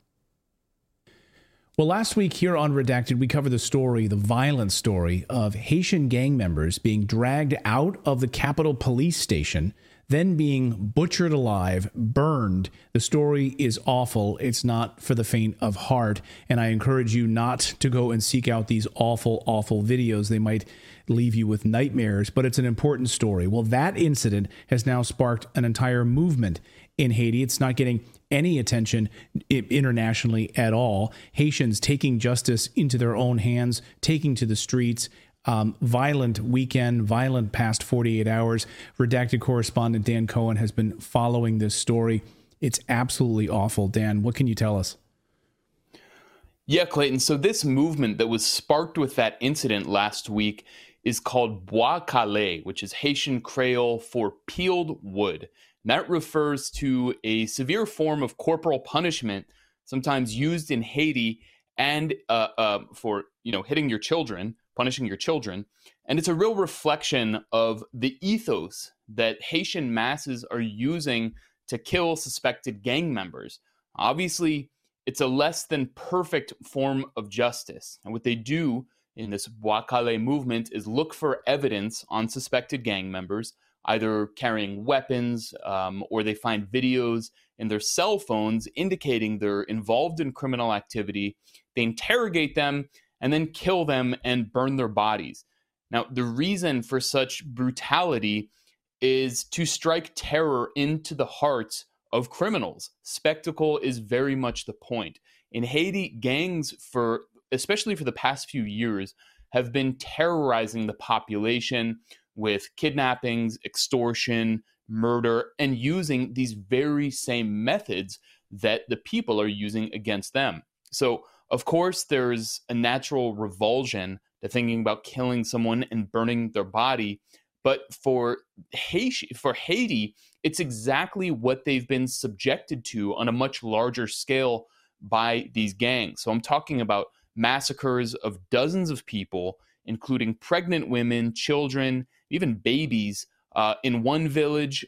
Well, last week here on Redacted, we covered the story, the violent story of Haitian gang members being dragged out of the Capitol Police Station, then being butchered alive, burned. The story is awful. It's not for the faint of heart. And I encourage you not to go and seek out these awful, awful videos. They might leave you with nightmares, but it's an important story. Well, that incident has now sparked an entire movement in Haiti. It's not getting any attention internationally at all. Haitians taking justice into their own hands, taking to the streets, Um, violent weekend, violent past forty-eight hours. Redacted correspondent Dan Cohen has been following this story. It's absolutely awful. Dan, what can you tell us? Yeah, Clayton. So this movement that was sparked with that incident last week is called Bois Calais, which is Haitian Creole for peeled wood. And that refers to a severe form of corporal punishment, sometimes used in Haiti, and uh, uh, for you know hitting your children, punishing your children. And it's a real reflection of the ethos that Haitian masses are using to kill suspected gang members. Obviously, it's a less than perfect form of justice. And what they do in this Bois Calais movement is look for evidence on suspected gang members, either carrying weapons um, or they find videos in their cell phones indicating they're involved in criminal activity. They interrogate them and then kill them and burn their bodies. Now, the reason for such brutality is to strike terror into the hearts of criminals. Spectacle is very much the point. In Haiti, gangs, for especially for the past few years, have been terrorizing the population with kidnappings, extortion, murder, and using these very same methods that the people are using against them. So, of course, there's a natural revulsion to thinking about killing someone and burning their body. But for Haiti, for Haiti, it's exactly what they've been subjected to on a much larger scale by these gangs. So I'm talking about massacres of dozens of people, including pregnant women, children, even babies. Uh, in one village,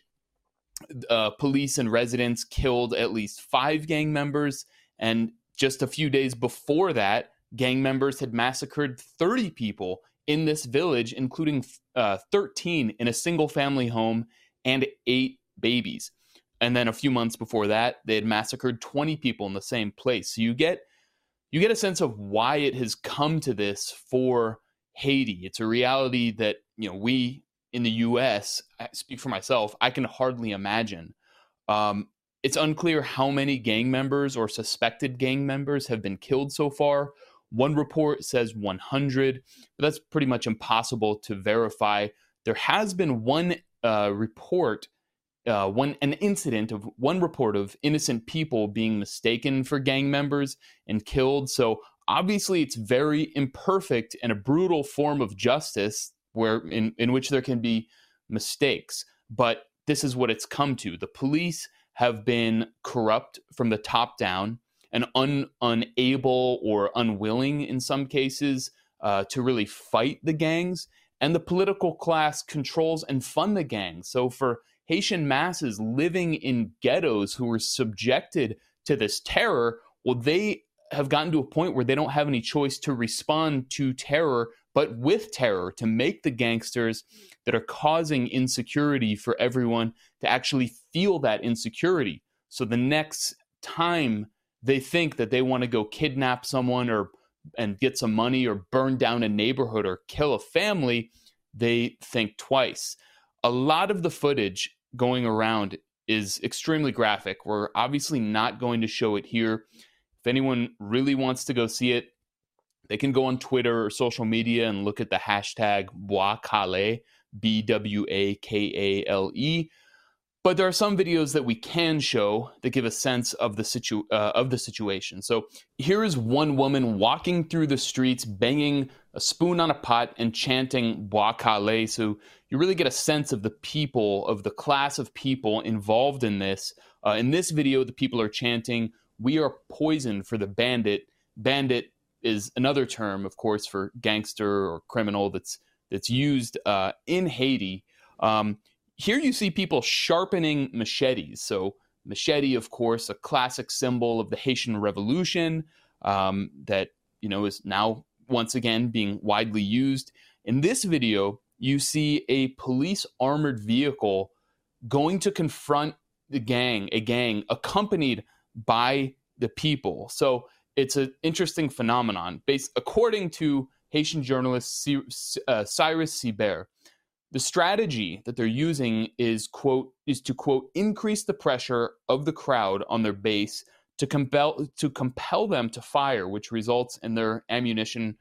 uh, police and residents killed at least five gang members. And just a few days before that, gang members had massacred thirty people in this village, including uh, thirteen in a single family home and eight babies. And then a few months before that, they had massacred twenty people in the same place. So you get you get a sense of why it has come to this for Haiti. It's a reality that, you know, we in the U S, I speak for myself, I can hardly imagine. Um, it's unclear how many gang members or suspected gang members have been killed so far. One report says one hundred, but that's pretty much impossible to verify. There has been one uh, report, uh, one an incident of one report of innocent people being mistaken for gang members and killed. So obviously, it's very imperfect and a brutal form of justice, where in, in which there can be mistakes. But this is what it's come to. The police have been corrupt from the top down, and un, unable or unwilling in some cases uh, to really fight the gangs. And the political class controls and fund the gangs. So for Haitian masses living in ghettos who were subjected to this terror, well, they have gotten to a point where they don't have any choice to respond to terror, but with terror, to make the gangsters that are causing insecurity for everyone to actually feel that insecurity. So the next time they think that they want to go kidnap someone or and get some money or burn down a neighborhood or kill a family, they think twice. A lot of the footage going around is extremely graphic. We're obviously not going to show it here. If anyone really wants to go see it, they can go on Twitter or social media and look at the hashtag Bois Calais, B W A K A L E. But there are some videos that we can show that give a sense of the situ uh, of the situation. So here is one woman walking through the streets, banging a spoon on a pot and chanting Bois Calais. So you really get a sense of the people, of the class of people involved in this. Uh, in this video, the people are chanting, "We are poison for the bandit." Bandit is another term, of course, for gangster or criminal that's that's used uh, in Haiti. Um, Here you see people sharpening machetes. So machete, of course, a classic symbol of the Haitian Revolution um, that, you know, is now once again being widely used. In this video, you see a police armored vehicle going to confront the gang, a gang accompanied by the people. So it's an interesting phenomenon. Based, according to Haitian journalist uh, Cyrus Sibert, the strategy that they're using is, quote, is to, quote, increase the pressure of the crowd on their base to compel to compel them to fire, which results in their ammunition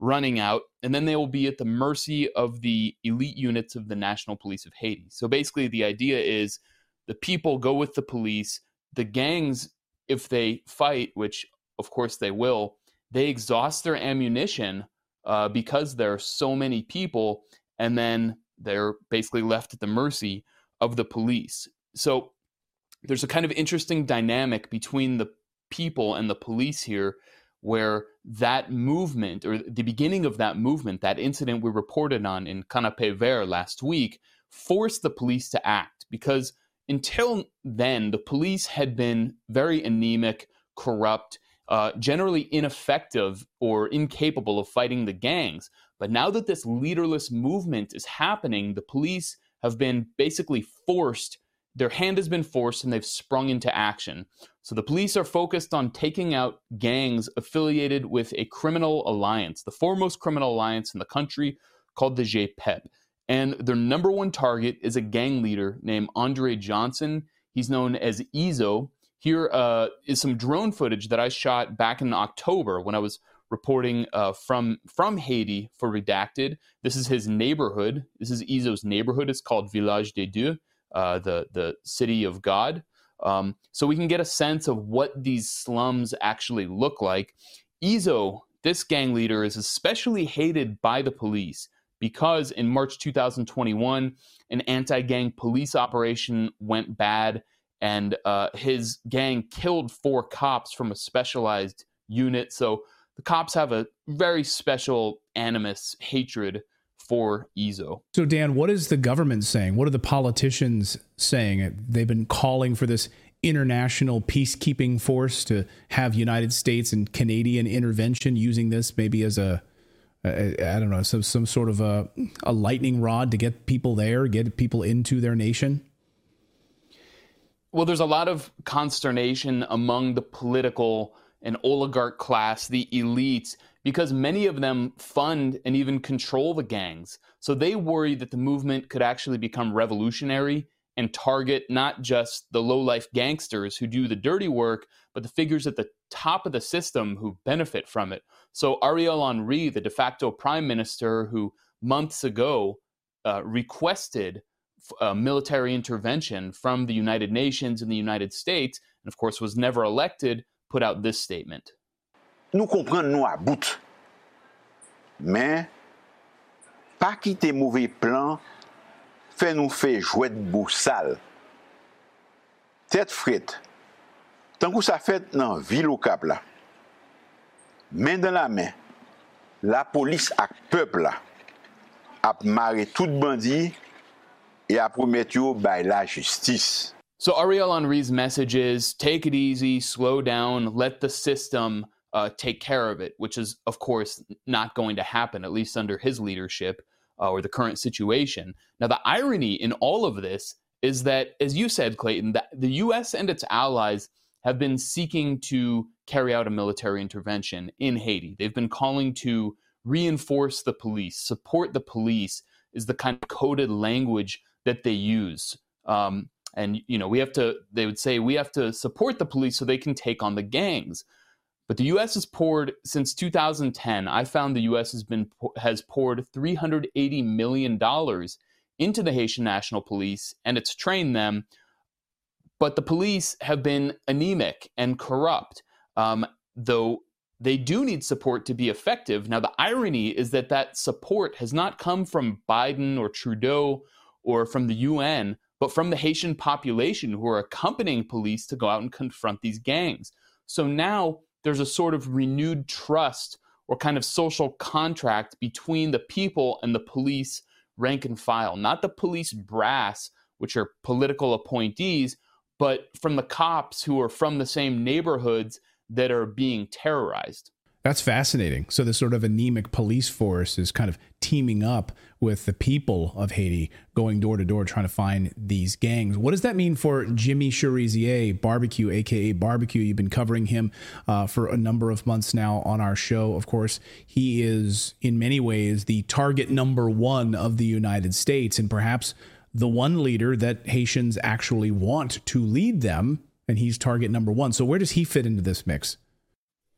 running out, and then they will be at the mercy of the elite units of the National Police of Haiti. So basically, the idea is the people go with the police. The gangs, if they fight, which of course they will, they exhaust their ammunition uh, because there are so many people, and then they're basically left at the mercy of the police. So there's a kind of interesting dynamic between the people and the police here, where that movement, or the beginning of that movement, that incident we reported on in Canapé Vert last week, forced the police to act. Because until then, the police had been very anemic, corrupt, uh, generally ineffective or incapable of fighting the gangs. But now that this leaderless movement is happening, the police have been basically forced, their hand has been forced, and they've sprung into action. So the police are focused on taking out gangs affiliated with a criminal alliance, the foremost criminal alliance in the country, called the J P E P. And their number one target is a gang leader named Andre Johnson. He's known as Izo. Here uh, is some drone footage that I shot back in October when I was reporting uh, from, from Haiti for Redacted. This is his neighborhood. This is Izo's neighborhood. It's called Village des Dieux, uh, the, the city of God. Um, so we can get a sense of what these slums actually look like. Izo, this gang leader, is especially hated by the police because in March two thousand twenty-one, an anti-gang police operation went bad, and uh, his gang killed four cops from a specialized unit. So the cops have a very special animus, hatred for Izo. So, Dan, what is the government saying? What are the politicians saying? They've been calling for this international peacekeeping force to have United States and Canadian intervention, using this maybe as a, a I don't know, some, some sort of a, a lightning rod to get people there, get people into their nation? Well, there's a lot of consternation among the political and oligarch class, the elites, because many of them fund and even control the gangs. So they worry that the movement could actually become revolutionary and target not just the low-life gangsters who do the dirty work, but the figures at the top of the system who benefit from it. So Ariel Henry, the de facto prime minister who months ago uh, requested a military intervention from the United Nations and the United States, and of course was never elected, put out this statement. Nous comprenons nous à bout, mais pas quitter mauvais plan, fait nous fait jouer de boussal. Tête frite, tant que ça fait dans ville au cap là, main dans la main, la police ak peuple là, a marré tout bandit et a promettre yo bay la justice. So Ariel Henry's message is take it easy, slow down, let the system uh, take care of it, which is, of course, not going to happen, at least under his leadership uh, or the current situation. Now, the irony in all of this is that, as you said, Clayton, that the U S and its allies have been seeking to carry out a military intervention in Haiti. They've been calling to reinforce the police, support the police is the kind of coded language that they use. Um, And, you know, we have to, they would say, we have to support the police so they can take on the gangs. But the U S has poured, since two thousand ten, I found the U S has been, has poured three hundred eighty million dollars into the Haitian National Police, and it's trained them. But the police have been anemic and corrupt, um, though they do need support to be effective. Now, the irony is that that support has not come from Biden or Trudeau or from the U N, but from the Haitian population who are accompanying police to go out and confront these gangs. So now there's a sort of renewed trust or kind of social contract between the people and the police rank and file, not the police brass, which are political appointees, but from the cops who are from the same neighborhoods that are being terrorized. That's fascinating. So this sort of anemic police force is kind of teaming up with the people of Haiti, going door to door, trying to find these gangs. What does that mean for Jimmy Cherizier, Barbecue, a k a. Barbecue? You've been covering him uh, for a number of months now on our show. Of course, he is in many ways the target number one of the United States, and perhaps the one leader that Haitians actually want to lead them, and he's target number one. So where does he fit into this mix?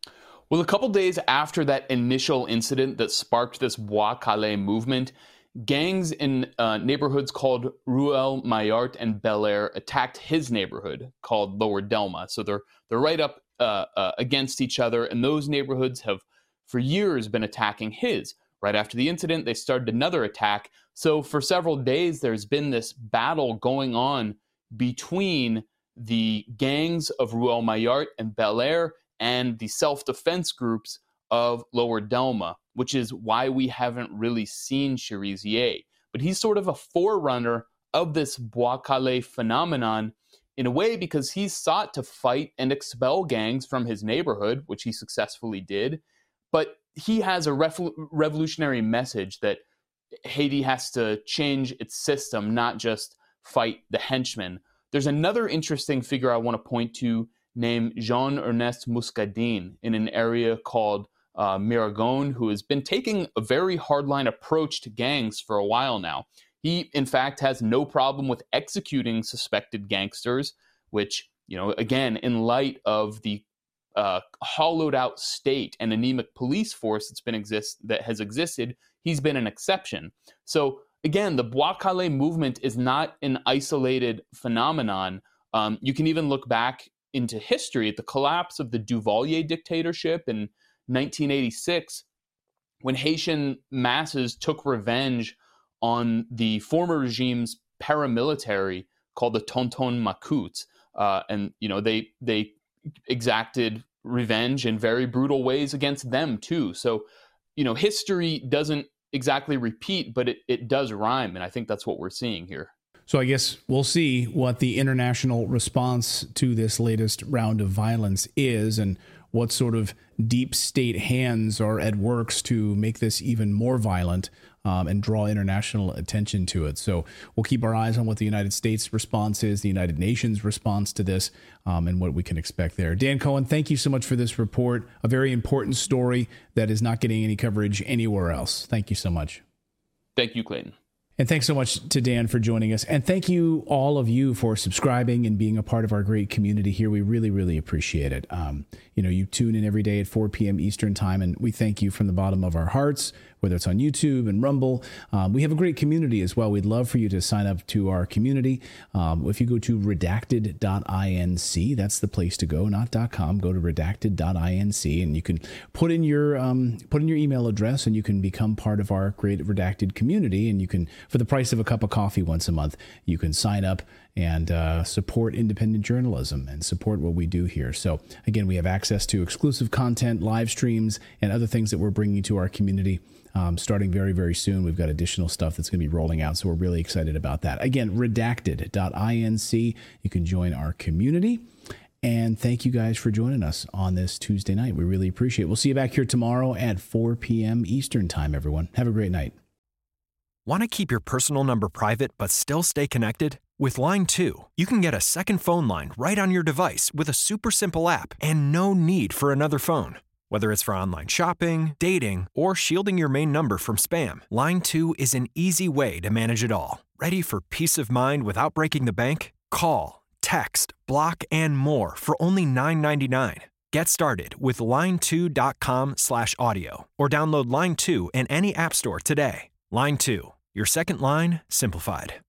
Well, a couple days after that initial incident that sparked this Bois Calais movement, gangs in uh, neighborhoods called Ruelle Maillart and Bel Air attacked his neighborhood called Lower Delma. So they're they're right up uh, uh, against each other, and those neighborhoods have for years been attacking his. Right after the incident, they started another attack. So for several days, there's been this battle going on between the gangs of Ruelle Maillart and Bel Air and the self-defense groups of Lower Delma, which is why we haven't really seen Cherizier. But he's sort of a forerunner of this Bois Calais phenomenon in a way because he's sought to fight and expel gangs from his neighborhood, which he successfully did. But he has a revo- revolutionary message that Haiti has to change its system, not just fight the henchmen. There's another interesting figure I want to point to named Jean-Ernest Muscadin in an area called uh, Miragon, who has been taking a very hardline approach to gangs for a while now. He, in fact, has no problem with executing suspected gangsters, which, you know, again, in light of the uh, hollowed out state and anemic police force that's been exist that has existed, he's been an exception. So again, the Bois Calais movement is not an isolated phenomenon. Um, you can even look back into history at the collapse of the Duvalier dictatorship in nineteen eighty-six, when Haitian masses took revenge on the former regime's paramilitary called the Tonton Macoutes. Uh, and, you know, they they exacted revenge in very brutal ways against them, too. So, you know, history doesn't exactly repeat, but it, it does rhyme. And I think that's what we're seeing here. So I guess we'll see what the international response to this latest round of violence is and what sort of deep state hands are at work to make this even more violent um, and draw international attention to it. So we'll keep our eyes on what the United States response is, the United Nations response to this, um, and what we can expect there. Dan Cohen, thank you so much for this report. A very important story that is not getting any coverage anywhere else. Thank you so much. Thank you, Clayton. And thanks so much to Dan for joining us. And thank you, all of you, for subscribing and being a part of our great community here. We really, really appreciate it. Um, you know, you tune in every day at four p.m. Eastern time, and we thank you from the bottom of our hearts, whether it's on YouTube and Rumble. Um, we have a great community as well. We'd love for you to sign up to our community. Um, if you go to redacted dot inc, that's the place to go, not .com. Go to redacted dot inc, and you can put in your um, put in your email address, and you can become part of our great Redacted community. And you can, for the price of a cup of coffee once a month, you can sign up and uh, support independent journalism and support what we do here. So again, we have access to exclusive content, live streams, and other things that we're bringing to our community. Um, starting very, very soon. We've got additional stuff that's going to be rolling out, so we're really excited about that. Again, redacted dot inc. You can join our community. And thank you guys for joining us on this Tuesday night. We really appreciate it. We'll see you back here tomorrow at four p.m. Eastern time, everyone. Have a great night. Want to keep your personal number private but still stay connected? With Line two, you can get a second phone line right on your device with a super simple app and no need for another phone. Whether it's for online shopping, dating, or shielding your main number from spam, Line two is an easy way to manage it all. Ready for peace of mind without breaking the bank? Call, text, block, and more for only nine ninety-nine. Get started with line two dot com slash audio or download Line two in any app store today. Line two, your second line simplified.